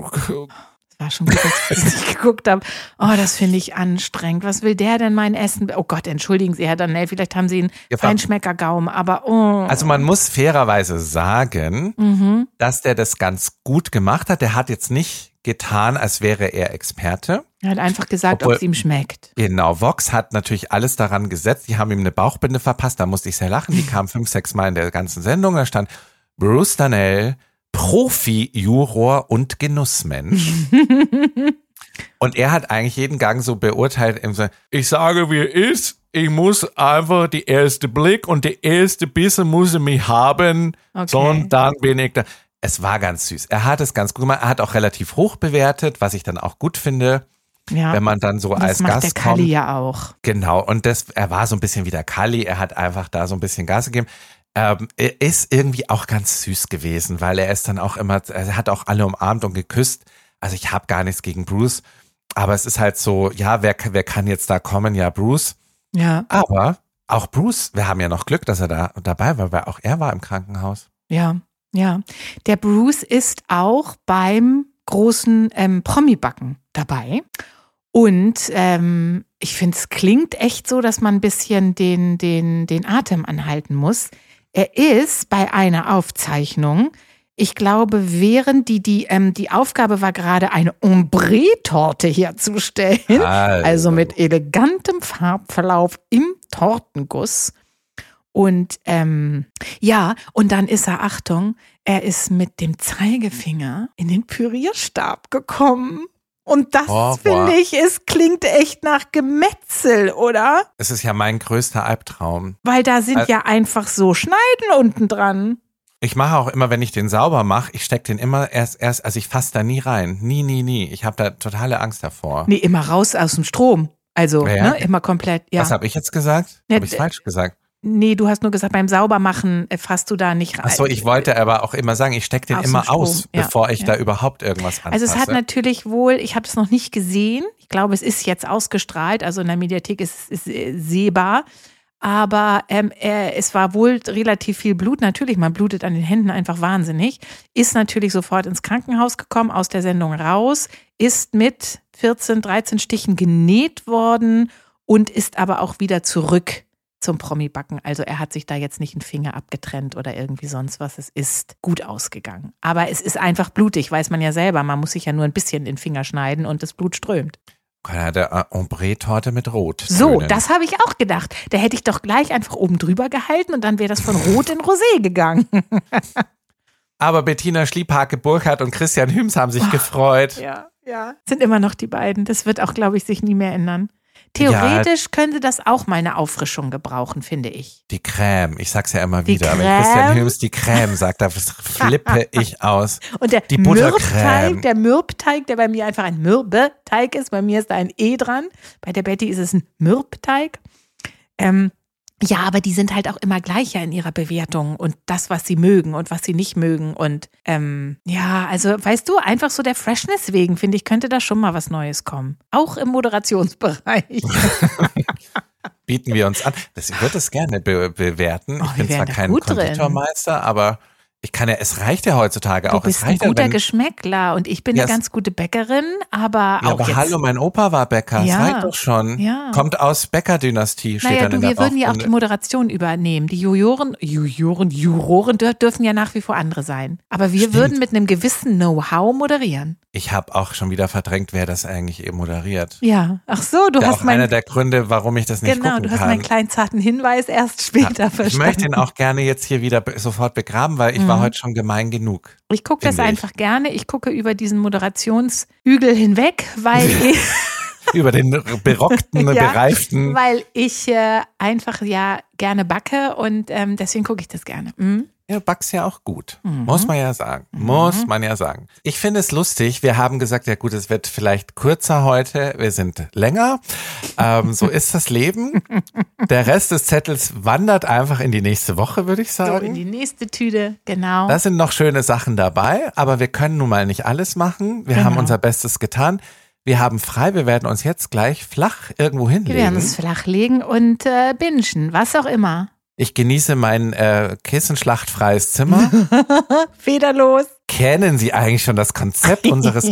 B: Das war schon gut, dass ich das nicht geguckt habe. Oh, das finde ich anstrengend. Was will der denn mein Essen? Oh Gott, entschuldigen Sie, Herr Danell, vielleicht haben Sie einen
A: Ja,
B: Feinschmeckergaumen, aber oh.
A: Also man muss fairerweise sagen,
B: Mhm.
A: dass der das ganz gut gemacht hat. Der hat jetzt nicht getan, als wäre er Experte.
B: Er hat einfach gesagt, ob
A: Obwohl-
B: es ihm schmeckt.
A: Genau, Vox hat natürlich alles daran gesetzt. Die haben ihm eine Bauchbinde verpasst, da musste ich sehr lachen. Die kam fünf, sechs Mal in der ganzen Sendung. Da stand Bruce Danell, Profi-Juror und Genussmensch. Und er hat eigentlich jeden Gang so beurteilt. Im Sinne,
G: ich sage, wie es ist, ich muss einfach die erste Blick und der erste Bissen muss er mich haben,
B: Okay.
G: sondern dann bin ich da.
A: es war ganz süß. Er hat es ganz gut gemacht. Er hat auch relativ hoch bewertet, was ich dann auch gut finde,
B: Ja.
A: wenn man dann so
B: das
A: als
B: macht
A: Gast
B: der Kalli
A: kommt.
B: ja auch.
A: Genau, und das, er war so ein bisschen wie der Kalli, er hat einfach da so ein bisschen Gas gegeben. Ähm, er ist irgendwie auch ganz süß gewesen, weil er ist dann auch immer, er hat auch alle umarmt und geküsst. Also ich habe gar nichts gegen Bruce, aber es ist halt so, ja, wer, wer kann jetzt da kommen? Ja, Bruce.
B: Ja,
A: Aber auch Bruce, wir haben ja noch Glück, dass er da dabei war, weil auch er war im Krankenhaus.
B: ja, ja. Der Bruce ist auch beim großen ähm, Promi-Backen dabei. Und ähm, ich finde, es klingt echt so, dass man ein bisschen den, den, den Atem anhalten muss. Er ist bei einer Aufzeichnung Ich glaube, während die, die, ähm, die Aufgabe war gerade, eine Ombre-Torte herzustellen. Also. also mit elegantem Farbverlauf im Tortenguss. Und ähm, ja, und dann ist er, Achtung, er ist mit dem Zeigefinger in den Pürierstab gekommen. Und das, oh, finde ich, es klingt echt nach Gemetzel, oder?
A: Es ist ja mein größter Albtraum.
B: Weil da sind also, ja einfach so Schneiden unten dran.
A: Ich mache auch immer, wenn ich den sauber mache, ich stecke den immer erst, erst, also ich fasse da nie rein. Nie, nie, nie. Ich habe da totale Angst davor.
B: Nee, immer raus aus dem Strom. Also, ja, ne, immer komplett, ja.
A: Was habe ich jetzt gesagt?
B: Ne,
A: habe ich falsch gesagt?
B: Nee, du hast nur gesagt, beim Saubermachen fasst du da nicht rein.
A: Ach so, ich wollte aber auch immer sagen, ich stecke den aus immer aus, ja, bevor ich ja. da überhaupt irgendwas anfasse.
B: Also es hat natürlich wohl, ich habe es noch nicht gesehen, ich glaube, es ist jetzt ausgestrahlt, also in der Mediathek ist es sehbar, aber ähm, äh, es war wohl relativ viel Blut, natürlich, man blutet an den Händen einfach wahnsinnig, ist natürlich sofort ins Krankenhaus gekommen, aus der Sendung raus, ist mit vierzehn, dreizehn Stichen genäht worden und ist aber auch wieder zurück zum Promi-Backen. Also er hat sich da jetzt nicht einen Finger abgetrennt oder irgendwie sonst was. Es ist gut ausgegangen. Aber es ist einfach blutig, weiß man ja selber. Man muss sich ja nur ein bisschen den Finger schneiden und das Blut strömt.
A: Der Ombre-Torte mit Rot.
B: So, das habe ich auch gedacht. Da hätte ich doch gleich einfach oben drüber gehalten und dann wäre das von Rot in Rosé gegangen.
A: Aber Bettina Schliephake-Burkhardt und Christian Hüms haben sich oh, gefreut.
B: Ja, ja. Sind immer noch die beiden. Das wird auch, glaube ich, sich nie mehr ändern. Theoretisch ja, könnte das auch mal eine Auffrischung gebrauchen, finde ich.
A: Die Creme, ich sag's ja immer wieder. Die Wenn Christian Hüms die Creme sagt, da flippe ich aus.
B: Und der
A: die
B: Mürbteig, der Mürbteig, der bei mir einfach ein Mürbeteig ist, bei mir ist da ein E dran. Bei der Betty ist es ein Mürbteig. Ähm, ja, aber die sind halt auch immer gleicher in ihrer Bewertung und das, was sie mögen und was sie nicht mögen. Und ähm, ja, also weißt du, einfach so der Freshness wegen, finde ich, könnte da schon mal was Neues kommen. Auch im Moderationsbereich.
A: Bieten wir uns an. Das, ich würde es gerne be- bewerten. Oh, ich bin zwar kein Konditormeister, aber ich kann ja, es reicht ja heutzutage auch.
B: Du bist
A: es reicht
B: ein guter
A: ja, wenn,
B: Geschmäckler und ich bin ja, eine ganz gute Bäckerin, aber
A: ja,
B: auch
A: aber
B: jetzt.
A: hallo, mein Opa war Bäcker,
B: ja,
A: das reicht doch schon.
B: Ja.
A: Kommt aus Bäckerdynastie, steht
B: naja,
A: dann
B: du,
A: in der
B: wir würden ja auch die Moderation übernehmen. Die Juroren, Juroren, Juroren dürfen ja nach wie vor andere sein. Aber wir Stimmt. würden mit einem gewissen Know-how moderieren.
A: Ich habe auch schon wieder verdrängt, wer das eigentlich eben moderiert.
B: Ja, ach so, du
A: ja,
B: hast
A: auch
B: mein,
A: einer der Gründe, warum ich das nicht
B: genau,
A: gucken kann.
B: Genau, du hast meinen kleinen zarten Hinweis erst später ja, verstanden.
A: Ich möchte ihn auch gerne jetzt hier wieder be- sofort begraben, weil ich mhm. war heute schon gemein genug.
B: Ich gucke das ich. einfach gerne. Ich gucke über diesen Moderationshügel hinweg, weil ich
A: über den berockten, ja, bereiften.
B: Weil ich äh, einfach ja gerne backe und ähm, deswegen gucke ich das gerne. Mhm.
A: Ja, backst ja auch gut. Mhm. Muss man ja sagen. Mhm. Muss man ja sagen. Ich finde es lustig. Wir haben gesagt, ja gut, es wird vielleicht kürzer heute. Wir sind länger. Ähm, so ist das Leben. Der Rest des Zettels wandert einfach in die nächste Woche, würde ich sagen.
B: So, in die nächste Tüte, genau.
A: Da sind noch schöne Sachen dabei, aber wir können nun mal nicht alles machen. Wir genau. haben unser Bestes getan. Wir haben frei, wir werden uns jetzt gleich flach irgendwo hinlegen.
B: Wir werden uns flach legen und äh, bingen, was auch immer.
A: Ich genieße mein äh, kissenschlachtfreies Zimmer.
B: Federlos.
A: Kennen Sie eigentlich schon das Konzept unseres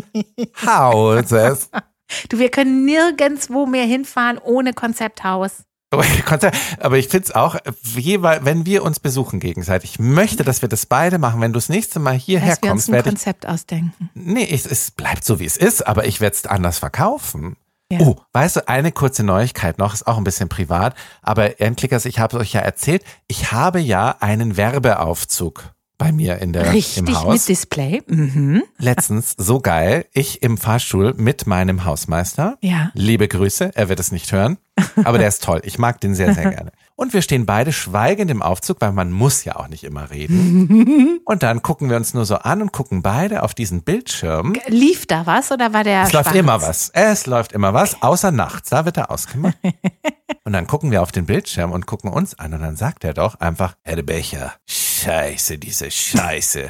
A: Hauses?
B: Du, wir können nirgendwo mehr hinfahren ohne Konzepthaus.
A: Aber ich finde es auch, wenn wir uns besuchen gegenseitig, ich möchte, dass wir das beide machen. Wenn du das nächste Mal hierher
B: dass
A: kommst,
B: wir uns ein
A: werde
B: Konzept
A: ich,
B: ausdenken.
A: Nee, ich, es bleibt so, wie es ist, aber ich werde es anders verkaufen.
B: Ja.
A: Oh, weißt du, eine kurze Neuigkeit noch, ist auch ein bisschen privat, aber Ehrenklickers, ich habe euch ja erzählt, ich habe ja einen Werbeaufzug bei mir in der,
B: Richtig,
A: im Haus.
B: Mit Display. Mhm.
A: Letztens, so geil, ich im Fahrstuhl mit meinem Hausmeister.
B: Ja.
A: Liebe Grüße, er wird es nicht hören, aber der ist toll. Ich mag den sehr, sehr gerne. Und wir stehen beide schweigend im Aufzug, weil man muss ja auch nicht immer reden. Und dann gucken wir uns nur so an und gucken beide auf diesen Bildschirm.
B: Lief da was oder war der
A: Es
B: schwarz?
A: läuft immer was. Es läuft immer was, außer nachts. Da wird er ausgemacht. Und dann gucken wir auf den Bildschirm und gucken uns an. Und dann sagt er doch einfach, Herr de Becher, scheiße, diese Scheiße.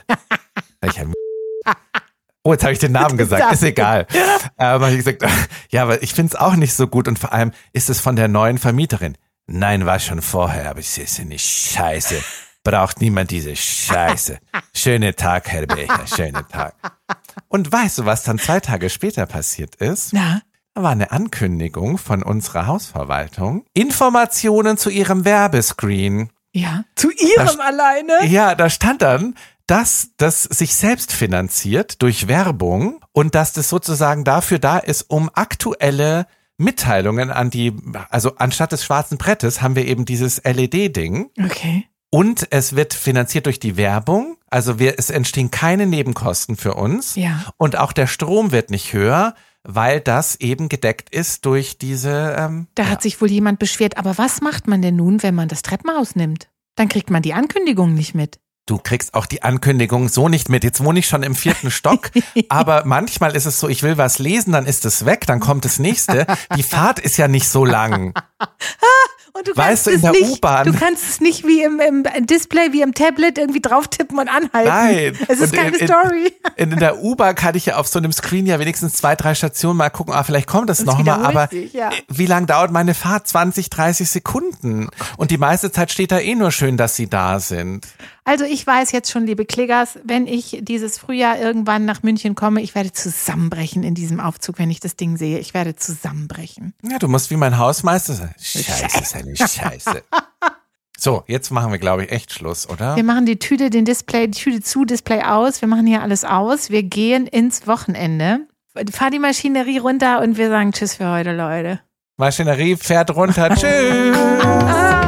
A: Oh, jetzt habe ich den Namen gesagt, ist egal. Ähm, habe ich gesagt, ja, aber ich finde es auch nicht so gut. Und vor allem ist es von der neuen Vermieterin. Nein, war schon vorher, aber es ist eine Scheiße. Braucht niemand diese Scheiße. Schönen Tag, Herr Becher, schönen Tag. Und weißt du, was dann zwei Tage später passiert ist?
B: Na?
A: Da war eine Ankündigung von unserer Hausverwaltung. Informationen zu ihrem Werbescreen.
B: Ja, zu ihrem
A: da,
B: alleine?
A: Ja, da stand dann, dass das sich selbst finanziert durch Werbung und dass das sozusagen dafür da ist, um aktuelle Mitteilungen an die, also anstatt des schwarzen Brettes haben wir eben dieses L E D-Ding.
B: Okay.
A: Und es wird finanziert durch die Werbung, also wir, es entstehen keine Nebenkosten für uns.
B: Ja.
A: Und auch der Strom wird nicht höher, weil das eben gedeckt ist durch diese... Ähm,
B: da
A: ja.
B: hat sich wohl jemand beschwert, aber was macht man denn nun, wenn man das Treppenhaus nimmt? Dann kriegt man die Ankündigung nicht mit.
A: Du kriegst auch die Ankündigung so nicht mit. Jetzt wohne ich schon im vierten Stock, aber manchmal ist es so, ich will was lesen, dann ist es weg, dann kommt das nächste. Die Fahrt ist ja nicht so lang.
B: Und du
A: Weißt
B: kannst
A: du, in
B: es
A: der
B: nicht,
A: U-Bahn.
B: Du kannst es nicht wie im, im Display, wie im Tablet irgendwie drauf tippen und anhalten.
A: Nein.
B: Es ist
A: Und
B: keine
A: in,
B: Story.
A: In, in der U-Bahn kann ich ja auf so einem Screen ja wenigstens zwei, drei Stationen mal gucken, ah, vielleicht kommt das
B: Und es
A: nochmal,
B: wiederholt
A: aber
B: sich, ja.
A: wie lang dauert meine Fahrt? zwanzig, dreißig Sekunden. Und die meiste Zeit steht da eh nur schön, dass sie da sind.
B: Also ich weiß jetzt schon, liebe Kliggers, wenn ich dieses Frühjahr irgendwann nach München komme, ich werde zusammenbrechen in diesem Aufzug, wenn ich das Ding sehe. Ich werde zusammenbrechen.
A: Ja, du musst wie mein Hausmeister sein. Scheiße, ist eine Scheiße. So, jetzt machen wir, glaube ich, echt Schluss, oder?
B: Wir machen die Tüte, den Display, die Tüte zu, Display aus. Wir machen hier alles aus. Wir gehen ins Wochenende. Fahr die Maschinerie runter und wir sagen Tschüss für heute, Leute.
A: Maschinerie fährt runter. Tschüss.